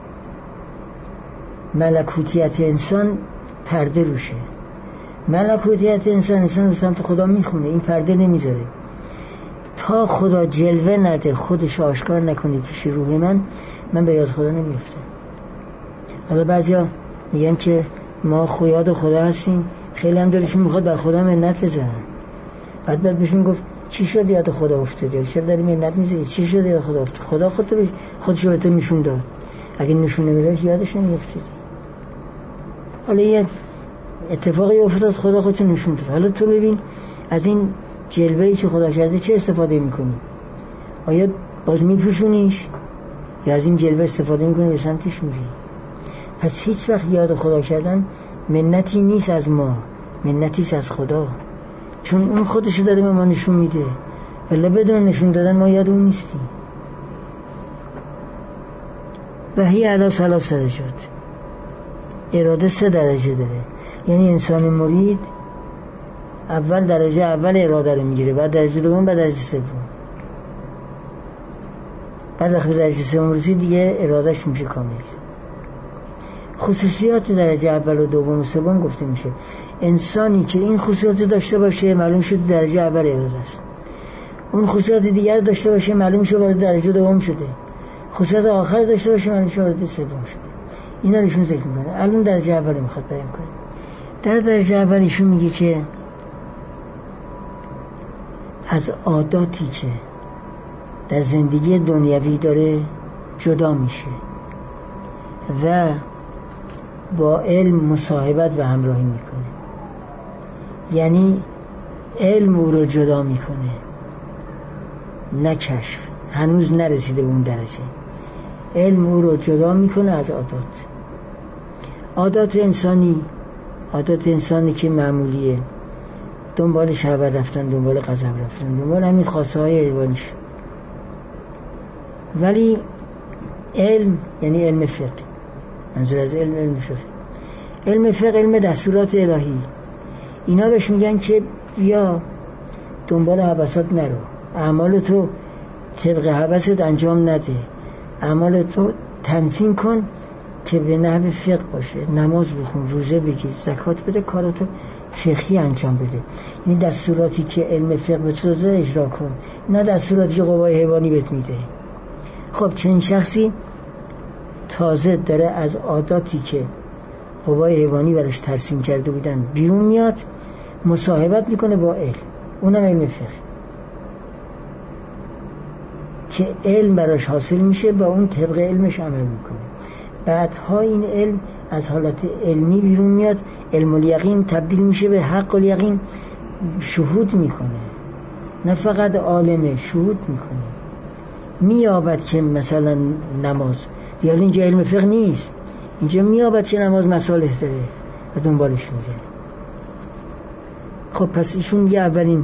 ملکوتیت انسان پرده روشه. ملکوتیت انسان به سمت خدا میخونه، این پرده نمیذاره. تا خدا جلوه نده، خودش آشکار نکنه پیش روح من به یاد خدا نمیفتم. حالا بعضیا میگن که ما یاد خدا هستیم، خیلی هم دلشون میخواد بر خدا منت بزنن. بعد بهشون گفت چی شد یاد خدا افتادی؟ چرا داری منت میذاری؟ چی شد یاد خدا افتاد؟ خدا خودش به تو نشون داد. اگه نشون نمیداد یادش نمیافتادی. حالا یه اتفاقی افتاد، خدا خودش نشون داد. حالا تو ببین از این جلوه‌ای که خدا کرده چه استفاده میکنی؟ آیا باز میپوشونیش یا از این جلوه استفاده میکنی به سمتش میری؟ پس هیچ وقت یاد خدا کردن منتی نیست از ما، منتیست از خدا، چون اون خودشو داره به ما نشون میده. ولی بدون نشون دادن ما یاد اون نیستیم. وحی علی 3 درجات، اراده 3 درجه داره. یعنی انسان مرید اول درجه اول اراده رو میگیره، بعد درجه دوم، بعد درجه سوم. بعد وقتی درجه سوم رسید دیگه ارادهش میشه کامل. خصوصیات درجه اول و دوم و سوم گفته میشه انسانی که این خصوصیات داشته باشه معلوم شد درجه اول اراده است، اون خصوصیات دیگر داشته باشه معلوم شد وارد درجه دوم شده، خصوصیات آخر داشته باشه معلوم شد وارد سوم شده. اینا ایشون ذکر میکنه. الان درجه اول میخواد بیان کنه. در درجه اول ایشون میگه که از عاداتی که در زندگی دنیوی داره جدا میشه و با علم مصاحبت و همراهی میکنه. یعنی علم او رو جدا میکنه، نه کشف، هنوز نرسیده به اون درجه. علم او رو جدا میکنه از عادات انسانی که معمولیه، دنبال شهوت رفتن، دنبال غضب رفتن، دنبال همین خواسته های حیوانیش. ولی علم یعنی علم فقه، منظور از علم فقه. علم فقه علم دستورات الهی. اینا بهش میگن که بیا دنبال حواسات نرو، اعمال تو طبق حوست انجام نده، اعمال تو تنظیم کن که به نحو فقه باشه، نماز بخون، روزه بگیر، زکات بده، کاراتو فقهی انجام بده. این دستوراتی که علم فقه به تو داده اجرا کن، نه دستوراتی که قوای حیوانی بهت میده. خب چنین شخصی تازه داره از عاداتی که قوای حیوانی برش ترسیم کرده بودن بیرون میاد، مصاحبت میکنه با علم، اونم علم فقه که علم براش حاصل میشه، با اون طبق علمش عمل میکنه. بعدها این علم از حالت علمی بیرون میاد، علم الیقین تبدیل میشه به حق الیقین، شهود میکنه، نه فقط عالمه، شهود میکنه، میابد که مثلا نماز دیگه اینجا علم فقه نیست، اینجا میابد که نماز مصالح داره و دنبالش میره. خب پس ایشون میگه اولین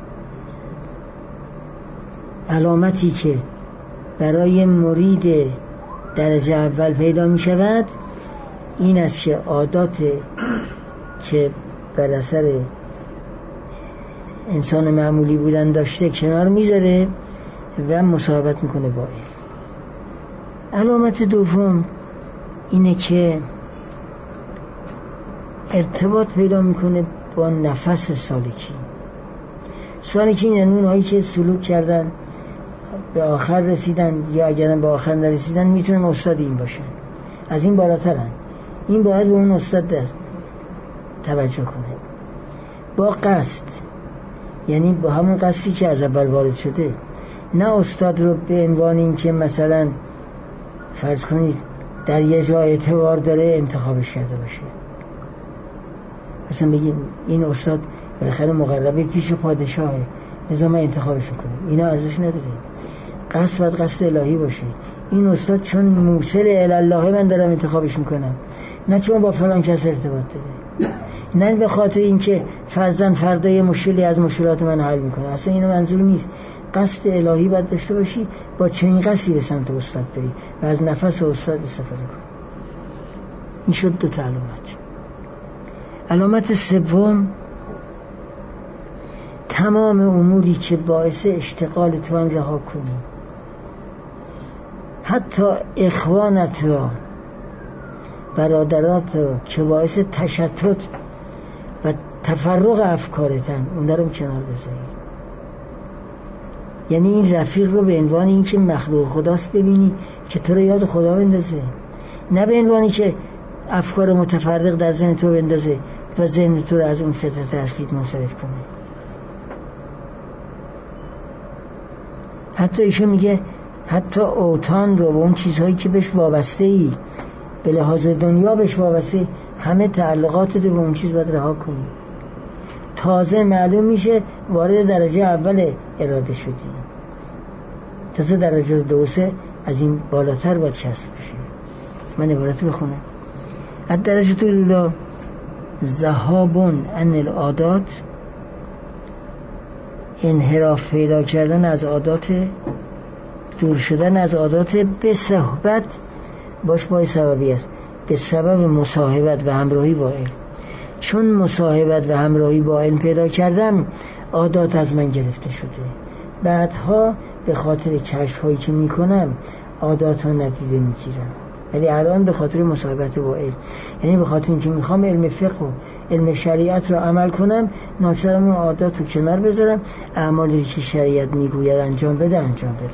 علامتی که برای مرید درجه اول پیدا می شود این است که عادات که بر اثر انسان معمولی بودن داشته کنار میذاره و مصاحبت میکنه با علم. علامت دوم اینه که ارتباط پیدا میکنه با نفس سالکین یعنی اونهایی که سلوک کردن به آخر رسیدن، یا اگرم به آخر نرسیدن میتونن استاد این باشن، از این بالاترن. این باید به اون استاد توجه کنه با قصد، یعنی با همون قصدی که از اول وارد شده، نه استاد رو به عنوان این که مثلا فرض کنید در یه جای اعتبار داره انتخابش کرده باشه. مثلا بگید این استاد بالاخره مقربه پیش پادشاهه لذا من انتخابش میکنم، اینا ارزش نداره. قصد باید قصد الهی باشه. این استاد چون موصل الله من دارم انتخابش میکنم، نه چون با فلان کس ارتباط داره، نه به خاطر اینکه فردا یه مشکلی از مشکلات من حل میکنه. اصلا اینو منظور نیست. قصد الهی باید داشته باشی، با چنین قصدی به سمت استاد بری و از نفس استاد استفاده کن. این شد دو تا علامت. علامت سوم، تمام اموری که باعث اشتغال تو رها کنی، حتی اخوانت را، برادرات را که باعث تشتت و تفرق افکارتن، اون رو کنار بذاری. یعنی این رفیق رو به عنوان این که مخلوق خداست ببینی که تو رو یاد خدا بندازه، نه به عنوانی که افکار متفرق در ذهن تو بندازه و ذهن تو رو از اون فطرت اصلیت منصرف کنه. حتی ایشون میگه حتی اوتان رو و اون چیزهایی که بهش وابسته ای، به لحاظ دنیا بهش وابسته، همه تعلقات رو به اون چیز باید رها کنی. تازه معلوم میشه وارد درجه اول اراده شدی، تازه درجه دو سه از این بالاتر باید کسب بشه. من عبارت بخونم. از درجه الاولی ذهابون عن العادات، انحراف پیدا کردن از عادات، دور شدن از عادات، به صحبت باش بای سببی است، به سبب مصاحبت و همراهی با علم. چون مصاحبت و همراهی با علم پیدا کردم عادات از من گرفته شده، بعدها به خاطر کشف هایی که میکنم عادات رو ندیده میگیرم، ولی الان به خاطر مصاحبت با علم، یعنی به خاطر اینکه میخوام علم فقه و علم شریعت رو عمل کنم، ناچارم اون عادات رو کنار بذارم، اعمالی که شریعت میگوید انجام بدم.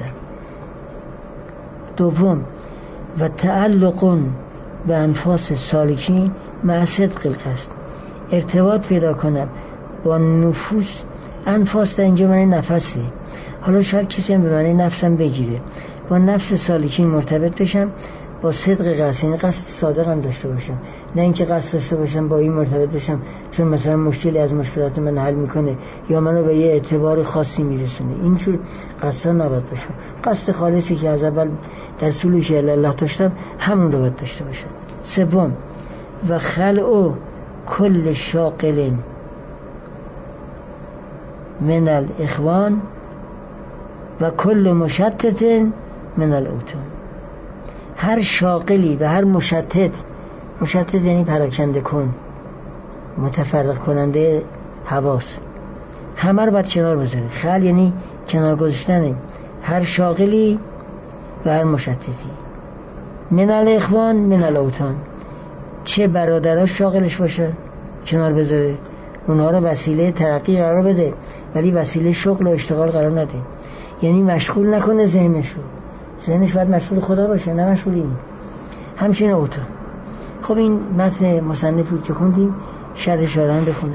دوم، و تعلق به انفاس سالکین مع صدق القصد، ارتباط پیدا کنم با نفوس. انفاس در اینجا معنی نفسه، حالا شاید کسی هم به معنی نفسم بگیره. با نفس سالکین مرتبط بشم، با صدق قصد، یعنی قصد صادق هم داشته باشم، نه اینکه قصد داشته باشم با این مرتبط بشم چون مثلا مشکلی از مشکلات من حل میکنه یا منو به یه اعتبار خاصی میرسونه. اینجور قصدا نباید باشم. قصد خالصی که از اول در سلوک الله داشتم همون رو باید داشته باشم. سوم، و خلع کل شاغل من الاخوان و کل مشتت من الاوتان. هر شاغلی و هر مشتت یعنی پراکنده کن، متفرق کننده حواس، همه رو باید کنار بذاره. خل یعنی کنار گذاشتن هر شاغلی و هر مشتتی. من الاخوان من الاوتان، چه برادراش شاغلش باشه کنار بذاره، اونها رو وسیله ترقی قرار بده ولی وسیله شغل و اشتغال قرار نده. یعنی مشغول نکنه ذهنش باید مشغول خدا باشه، نه مشغول این. همچنین اوتان. خب این متن مصنف بود که خوندیم، شرحش آدم بخونه.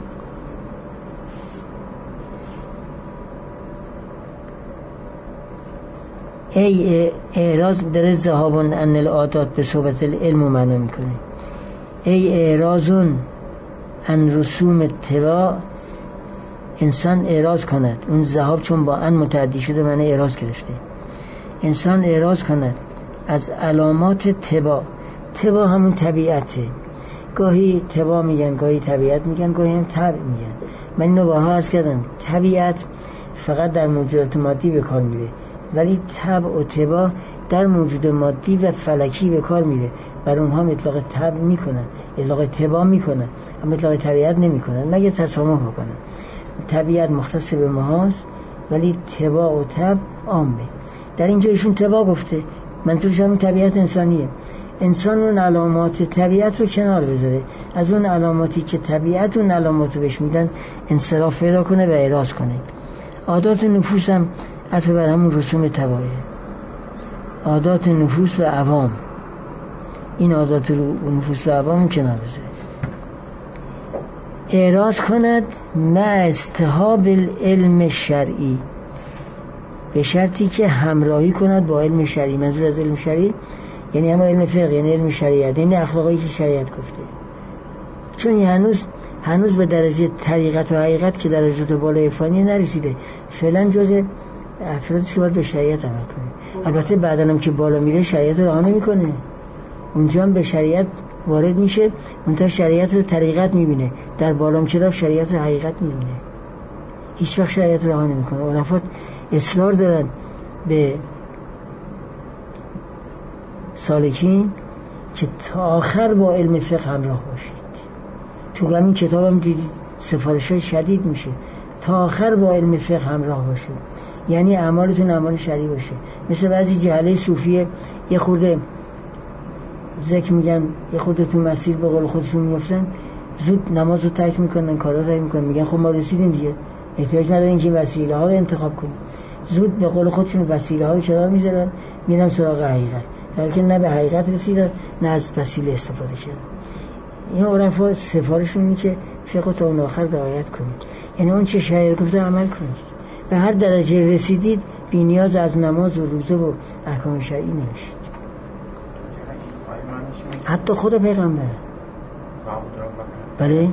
ای اعراض در ذهابون ان العادات به صحبت العلم معنا میکنه. ای اعراضون ان رسوم اتباع، انسان اعراض کند. اون ذهاب چون با ان متعدی شده معنی اعراض گرفته. انسان اعراض کند از علامات تباع. تباع همون طبیعته. گاهی تباع میگن، گاهی طبیعت میگن، گاهی هم طبع میگن. من اینو باها عرض کردم، طبیعت فقط در موجودات مادی به کار میره، ولی طبع و تباع در موجود مادی و فلکی به کار میره. بر اونها اطلاق طبع میکنن، اطلاق تباع میکنن، اما اطلاق طبیعت نمیکنن مگه تسامح بکنن. طبیعت مختص به ماست ولی تباع و طبع عامه. در اینجا ایشون تباع گفته، منظورش همون طبیعت انسانیه. انسان اون علامات طبیعت رو کنار بذاره، از اون علاماتی که طبیعت اون علامات رو بهش میدن انصراف پیدا کنه و اعراض کنه. عادات نفوس هم عطف بر همون رسوم طبایعه. عادات نفوس و عوام، این عادات نفوس و عوام کنار بذاره. اعراض کند مع استحاب العلم شرعی، به شرطی که همراهی کند با علم شرعی. منظور از علم شرعی یعنی هم علم فقه، یعنی علم شریعت، یعنی اخلاقی که شریعت گفته. چون هنوز به درجه طریقت و حقیقت که درجات بالای فانی نرسیده، فعلا جز افرادی که باید به شریعت عمل کنه. البته بعدا هم که بالا میره شریعت رو رها نمیکنه، اونجا هم به شریعت وارد میشه، اونتا شریعت رو طریقت میبینه، در بالام کتاب شریعت رو حقیقت میبینه، هیچ وقت شریعت رو رها نمیکنه. علفات اصرار دارن به سالکین که تا آخر با علم فقه همراه باشید. تو همین کتاب هم دیدید سفارش‌های شدید میشه، تا آخر با علم فقه همراه باشید، یعنی اعمالتون اعمال شرعی باشه. مثل بعضی جهله صوفیه یه خورده ذکر میگن، یه خورده تو مسیر به قول خودشون میفتن، زود نماز رو ترک میکنن، کارا رو میکنن، میگن خب ما رسیدیم دیگه، احتیاج نداریم که وسیله ها رو انتخاب کنیم. زود به قول خودشون وسیله ها رو کنار میذارن، میرن سراغ حقیقت، در که نه به حقیقت رسیدن نه از وسیله استفاده کردن. این عرفا سفارشون اینه که فقه تا اون آخر رعایت کنید، یعنی اون چه شریعت گفته عمل کنید. به هر درجه رسیدید بی نیاز از نماز و روزه و احکام شرعی نمیشید. حتی خود پیغمبر بله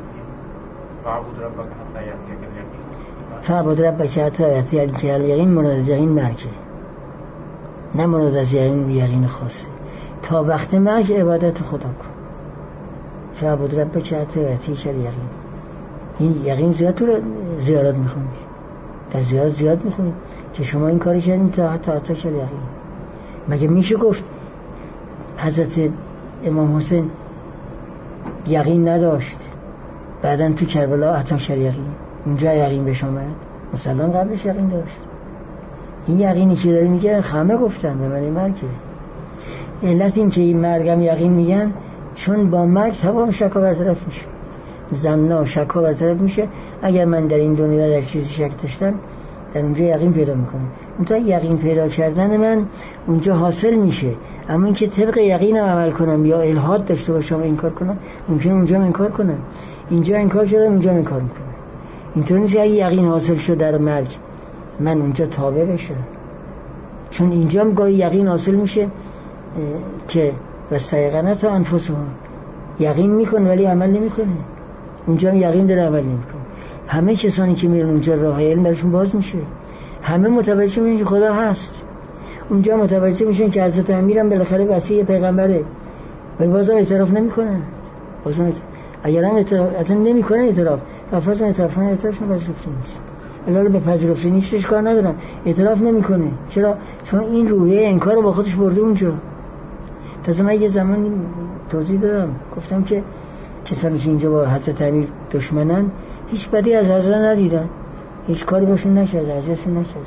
فعبد ربک حتی یأتیک الیقین، مراد از یقین مرگه، نه مراد از یقین خاصه. تا وقت مرگ عبادت خدا کن. فعبد ربک حتی یأتیک الیقین. این یقین زیاد تو زیارت میخونید، در زیارت زیاد میخونید که شما این کاری کردیم تا حتی الیقین. مگه میشه گفت حضرت امام حسین یقین نداشت بعدن تو کربلا عطا شد یقین، اونجا یقین بهش آمد؟ مسلم قبلش یقین داشت. این یقینی که داری میگه همه گفتن به من مرگه. علت این که این مرگم یقین میگن چون با مرگ تمام شک و برطرف میشه، ظن‌ها شک و برطرف میشه. اگر من در این دنیا در چیزی شک داشتم در اونجا یقین پیدا میکنم. اونجا یقین پیدا کردن من اونجا حاصل میشه. اما این که طبق یقینم عمل کنم یا الحاد داشته باشم و انکار کنم، ممکنه اونجا انکار کنم، اینجا انکار کردم اونجا انکار میکنم. اینطور نیست اگه یقین حاصل شد در مرگ من اونجا تابع بشم، چون اینجا هم گاهی یقین حاصل میشه که واستیقنت انفسهم، یقین میکنه ولی عمل نمیکنه. اونجا هم یقین داره عمل نمیکنه. همه کسانی که میرن اونجا راه علم برشون باز میشه، همه متوجه میشن که خدا هست. اونجا متوجه میشن که حضرت امیرم بالاخره وصی پیغمبره، ولی بازم اعتراف نمیکنن. اگر هم اعتراف نمیکنن اعتراف افاظ اعتراف پذیرفته نیست. الان به پذیرفته نیستش کار ندارن، اعتراف نمیکنه. چرا؟ چون این روحیه انکار رو با خودش برده اونجا. تازه من یه زمان توضیح دادم، گفتم که کسانی که اینجا با حضرت امیر دشمنن هیچ بدی از حضرت ندیدن، هیچ کاری باشون نکرده، اذیتشون نکرده.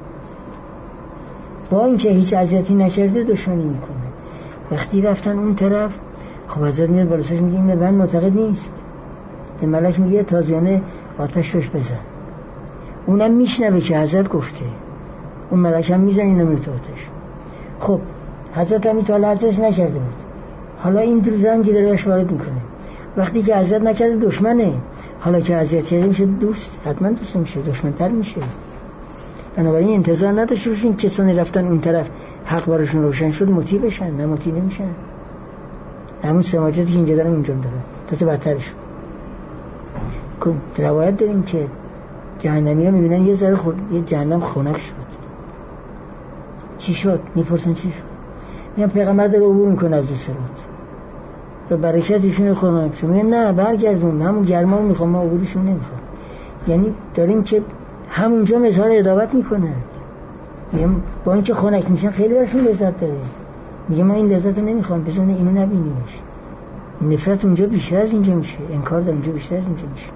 با اینکه هیچ اذیتی نکرده دشمنی میکنه. وقتی رفتن اون طرف، خب حضرت میاد بالاسش میگه این من معتقد نیست. به ملک میگه تازیانه آتش روش بزن. اونم میشنوه که حضرت گفته، اون ملک هم میزن اینو میتو آتش. خب حضرت هم تا حضرتش نکرده بود، حالا این رنجی داره بهش وارد میکنه. وقتی که حضرت نکرده دشمنه، حالا که اذیت کرده میشه دوست، حتما دوست میشه، دشمنتر میشه. بنابراین انتظار نداشته باشین کسانی رفتن اون طرف حق براشون روشن شد مطیع بشن، نه مطیع نمیشن. همون سماجتی که اینجا دارم اونجا داره، تا بدترش. روایت داریم که جهنمی ها میبینن یه ذره یه جهنم خنک شد. چی شد؟ میپرسن چی شد؟ میگن پیغمبر داره عبور میکنه از صراط و برکت ایشون خنک شد. میگن نه برگردون، همون گرما رو میخوام، ما عبورشون نمیخوام. یعنی داریم که همونجا اظهار ادابت میکنه. میگم با اینکه خنک میشن خیلی برشون لذت داره. میگه من این لذت رو نمیخوام، بزن اینو نبینیمش. نفرت اونجا بیشتر از اینجا میشه، انکار در اونجا بیشتر از اینجا میشه.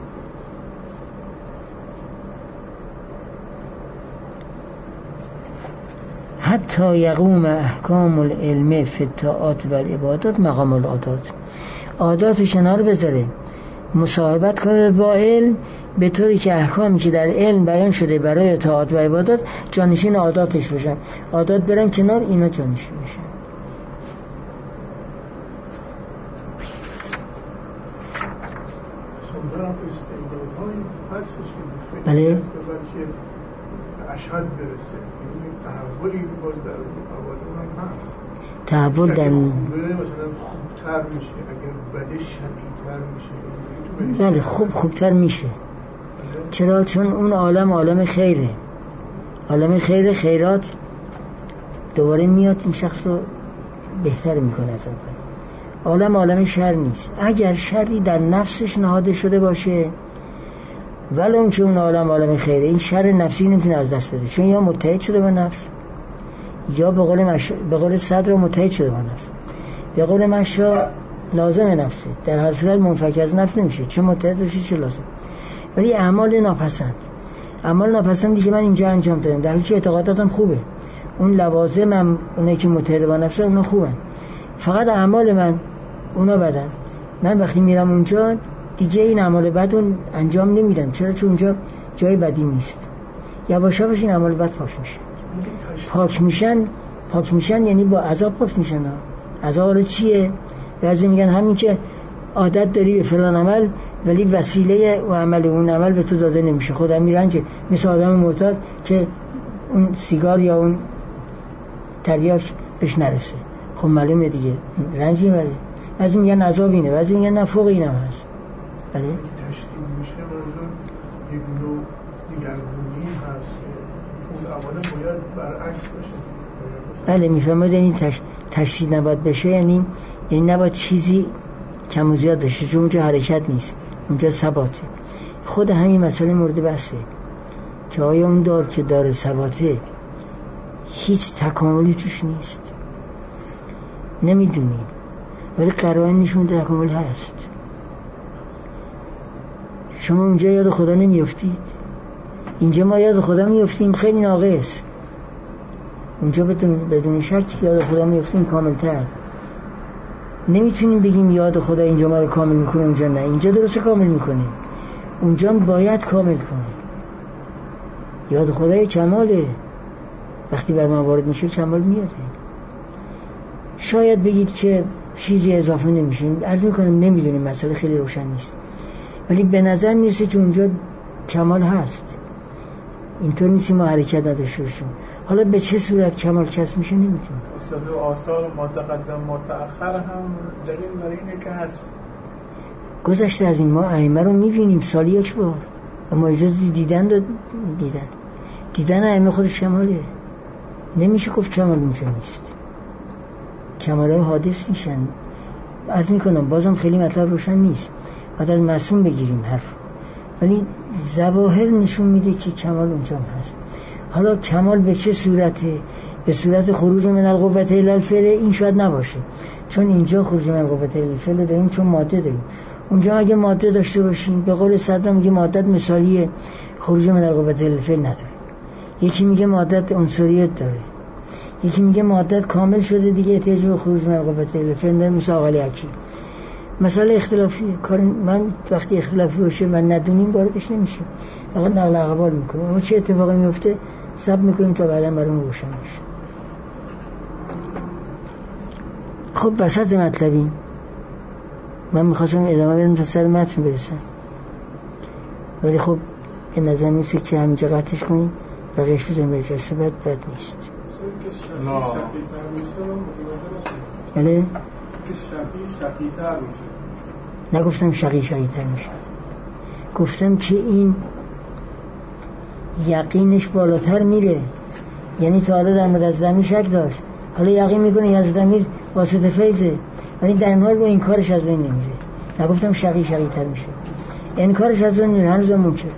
حتی یقوم احکام العلم فی الطاعات و العبادات مقام العادات. عادات رو کنار بذاره، مصاحبت کنه با علم، به طوری که احکامی که در علم بیان شده برای طاعات و عبادات جانشین عاداتش بشن. عادات برن کنار، اینا جانشین بشن. بله اشهد برسه، این تحولی باز در اون هم هست. تحول در مثلا خوبتر میشه، اگر بده شدیدتر میشه. بله خوبتر میشه. چرا؟ چون اون عالم خیره، عالم خیر، خیرات دوباره میاد این شخص رو بهتر میکنه از اول. عالم شر نیست. اگر شری در نفسش نهاده شده باشه، ولی اون که اون عالم خیره، این شر نفسی نمیتونه از دست بده، چون یا متحد شده با نفس، یا به قول صدر متحد شده با نفس. به قول مشا لازم نفسه، در هر صورت منفک از نفس نمیشه، چه متحد بشه چه لازم. ولی اعمال ناپسندی که من اینجا انجام دادم، در حالی که اعتقاداتم خوبه، اون لوازمم اونایی که متحد با نفسه اونا خوبن، فقط اعمال من اونا بدن. من وقتی میرم اونجا دیگه این اعمال بد اون انجام نمیدم. چرا؟ چون اونجا جای بدی نیست. یواش یواش این اعمال بد پاک میشن یعنی با عذاب پاک میشن. عذاب چیه؟ بعضی میگن همین که عادت داری به فلان عمل ولی وسیله و عمل اون عمل به تو داده نمیشه، خودم میرنجه، مثل آدم معتاد که اون سیگار یا اون تریاک بهش نرسه. خب معلومه دیگه رنج میبره. بعضی میگن عذاب اینه، بعضی میگن نه فوق اینم هست. بله تشدید میشه، منظور یک نوع دیگرگونی هست که اون عمل باید برعکس باشه. بله میفهمید این تشدید نباید بشه، یعنی نباید چیزی کم و زیاد داشته، چون اونجا حرکت نیست، اونجا ثباته. خود همین مسئله مورد بحثه که آیا اون دار که داره ثباته هیچ تکاملی توش نیست، نمیدونیم، ولی قرائن نشون تکامل هست. شما اونجا یاد خدا نمیافتید، اینجا ما یاد خدا میافتیم، خیلی ناقص. اونجا بدون شک یاد خدا میفتیم کاملتر. نمیتونیم بگیم یاد خدا اینجا ما رو کامل میکنه اونجا نه. اینجا درست کامل میکنه، اونجا باید کامل کنه. یاد خدای کماله، وقتی بر ما وارد میشه کمال میاره. شاید بگید که چیزی اضافه نمیشه، عرض میکنم نمیدونیم، مسئله خیلی روشن نیست، ولی به نظر میرسه که اونجا کمال هست. اینطور نیست ما حرکت نداشته باشیم. حالا به چه صورت کمال کسب میشه نمیدونم. استاد آثار ما تقدم ما تأخر هم دلیل برای اینه که هست. گذشته از این ما ائمه رو میبینیم سالی یک بار و ما اجازه دیدن ائمه خودش کماله. نمیشه گفت کمال اونجا نیست، کمال‌ها حادث میشن. عرض میکنم بازم خیلی مطلب روشن نیست، باید از معصوم بگیریم حرف، ولی ظواهر نشون میده که کمال اونجا هست. حالا کمال به چه صورته؟ به صورت خروج من القوة الی الفعل این شاید نباشه، چون اینجا خروج من القوة الی الفعل داریم چون ماده داریم. اونجا اگه ماده داشته باشیم به قول صدر میگه مادت مثالی خروج من القوة الی الفعل نداره، یکی میگه مادت عنصریت داره، یکی میگه مادت کامل شده دیگه احتیاج به خروج من القوة الی الفعل داره، مثل آقای حکیم. مسئله اختلافیه. کار من وقتی اختلافی باشه من ندونیم واردش نمیشه، فقط نقل اقوال میکنم. اما چه اتفاقی میفته ثبت میکنیم تا بعدا برام روشن بشه. خب وسط مطلبی من میخواستم ادامه بدم تا سر متن برسم، ولی خب به نظر میسه که همینجا قطعش کنیم و قیش بزنیم به جلسه بد نیست. بله؟ که شقی‌تر میشه. نگفتم شقی‌تر میشه، گفتم که این یقینش بالاتر میره. یعنی تا حالا در مورد از ضمیر شک داشت، حالا یقین میکنه از ضمیر واسطه فیضه، ولی در این حال با این کارش از بین نمیره. نگفتم شقی‌تر میشه، این کارش از بین نمیره، هنوز ممکنه،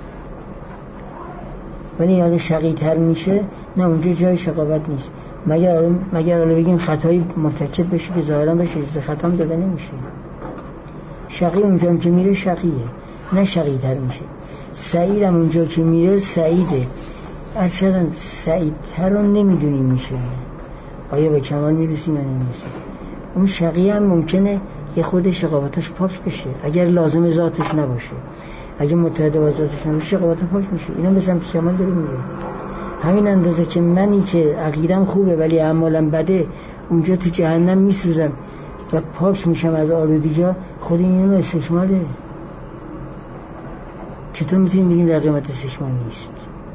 ولی حالا شقی‌تر میشه نه، اونجا جای شقاوت نیست. مگر حالا بگیم خطایی مرتکب بشه که ظاهرا بشه، خطا هم داده نمیشه. شقی اونجا که میره شقیه، نه شقی‌تر میشه. سعید هم اونجا که میره سعیده. اصلا سعیدتر رو نمیدونیم میشه آیا به کمال میرسیم یا نمیرسیم. اون شقی هم ممکنه یه خود شقاوتش پاک بشه اگر لازم ذاتش نباشه، اگه متحد با ذاتش نباشه شقاوت پاک میشه. اینا به سمت کمال داره میره. همین اندازه که منی که عقیدم خوبه ولی اعمالم بده اونجا تو جهنم میسوزم و پاک میشم از آلودگی، خود اینو استشماله. چطور میتونیم بگیم در قیمت استشمال نیست؟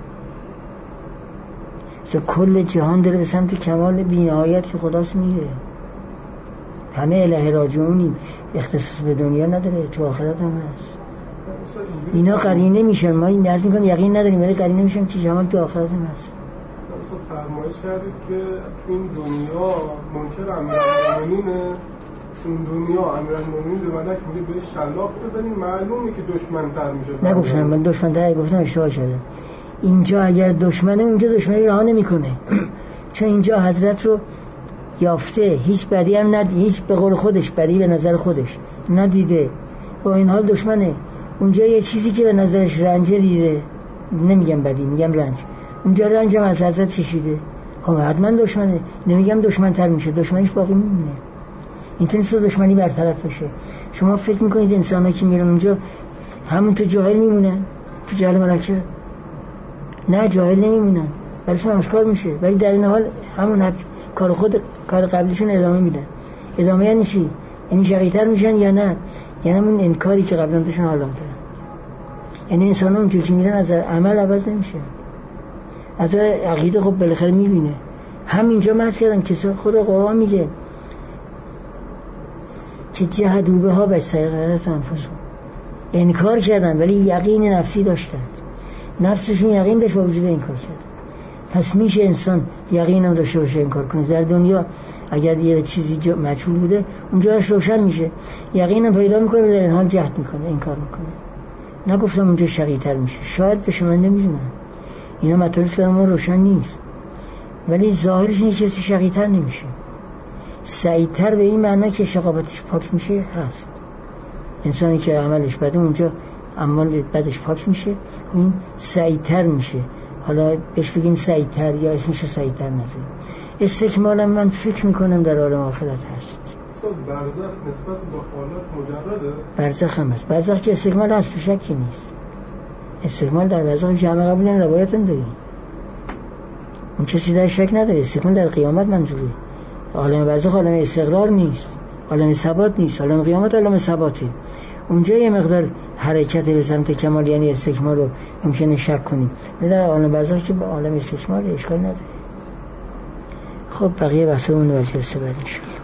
کل جهان داره به سمت کمال بی‌نهایت که خداست میره. همه اله راجعونیم، اختصاص به دنیا نداره، تو آخرت هم هست. اینا قرینه میشن، ما این نظر میکنم یقین نداریم ولی قرینه میشن که جمال تو آخرت هم هست. فرمایش کردید که این دنیا منکر امیرالمومنینه، اون دنیا امیرالمومنین به ملک میگه بهش شلاق بزنیم، معلومه که دشمن‌تر میشه. نگفتم من دشمن‌تر، گفتم اشتباه شده. اینجا اگر دشمنه اونجا دشمنی رها نمیکنه، چون اینجا حضرت رو یافته، هیچ بدی هم ندیده، هیچ به قول خودش بدی به نظر خودش ندیده، با این حال دشمنه. اونجا یه چیزی که به نظرش رنج دیده، نمیگم بدی میگم رنج، اونجا رنج هم از حضرت کشیده، خب حتما دشمنه. نمیگم دشمن‌تر میشه، دشمنیش باقی میمونه. اینطوری نیست دشمنی برطرف بشه. شما فکر میکنید انسان‌ها که میرن اونجا همون تو جاهل میمونن، تو جهل ملکه؟ نه، جاهل نمیمونن، برایشون آشکار میشه، ولی در این حال همون کار قبلیشون ادامه میدن. ادامه یعنی چی؟ یعنی شقی‌تر میشن یا نه؟ یعنی همون انکاری که قبلا داشتن حالا دارن. یعنی انسان‌ها اونجا که میرن از عمل عوض نمیشه، از عقیده خب بالاخره میبینه. همینجا معنی کردم که خود قرآن میگه که جهدوا بها و استیقنتها انفسهم، انکار کردن ولی یقین نفسی داشتن، نفسشون یقین داشت با وجود انکار کرد. پس میشه انسان یقین هم داشته باشه انکار کنه. در دنیا اگر یه چیزی مجهول بوده اونجاش روشن میشه، یقین هم پیدا میکنه، در این حال جهد میکنه، انکار میکنه. نگفتم اونجا شقی‌تر میشه، شاید بشه، من نمیدونم، اینا مطالب برای ما روشن نیست، ولی ظاهرش اینه که کسی شقی‌تر نمیشه. سعیدتر به این معنی که شقاوتش پاک میشه هست. انسانی که عملش بده اونجا عمل بدش پاک میشه، این سعیدتر میشه. حالا بهش بگیم سعیدتر یا اسمشو سعیدتر نذاریم. استکمالم من فکر میکنم در عالم آخرت هست. برزخ نسبت به حالت مجرده؟ برزخ هم هست. برزخ که استکمال هست تو شکی نیست. استکمال در برزخ جمع قبولن روایت هم داریم. اون کسی در شک نداره. استکمال در قیامت منظوره. عالم برزخ عالم استقرار نیست، عالم ثبات نیست. عالم قیامت عالم ثباته. اونجا یه مقدار حرکت به سمت کمال یعنی استکمال رو ممکنه شک کنیم. در عالم برزخ که با عالم استکمال اشکال نداره. خب بقیه بحثمون رو برجسته بعد انشاءالله.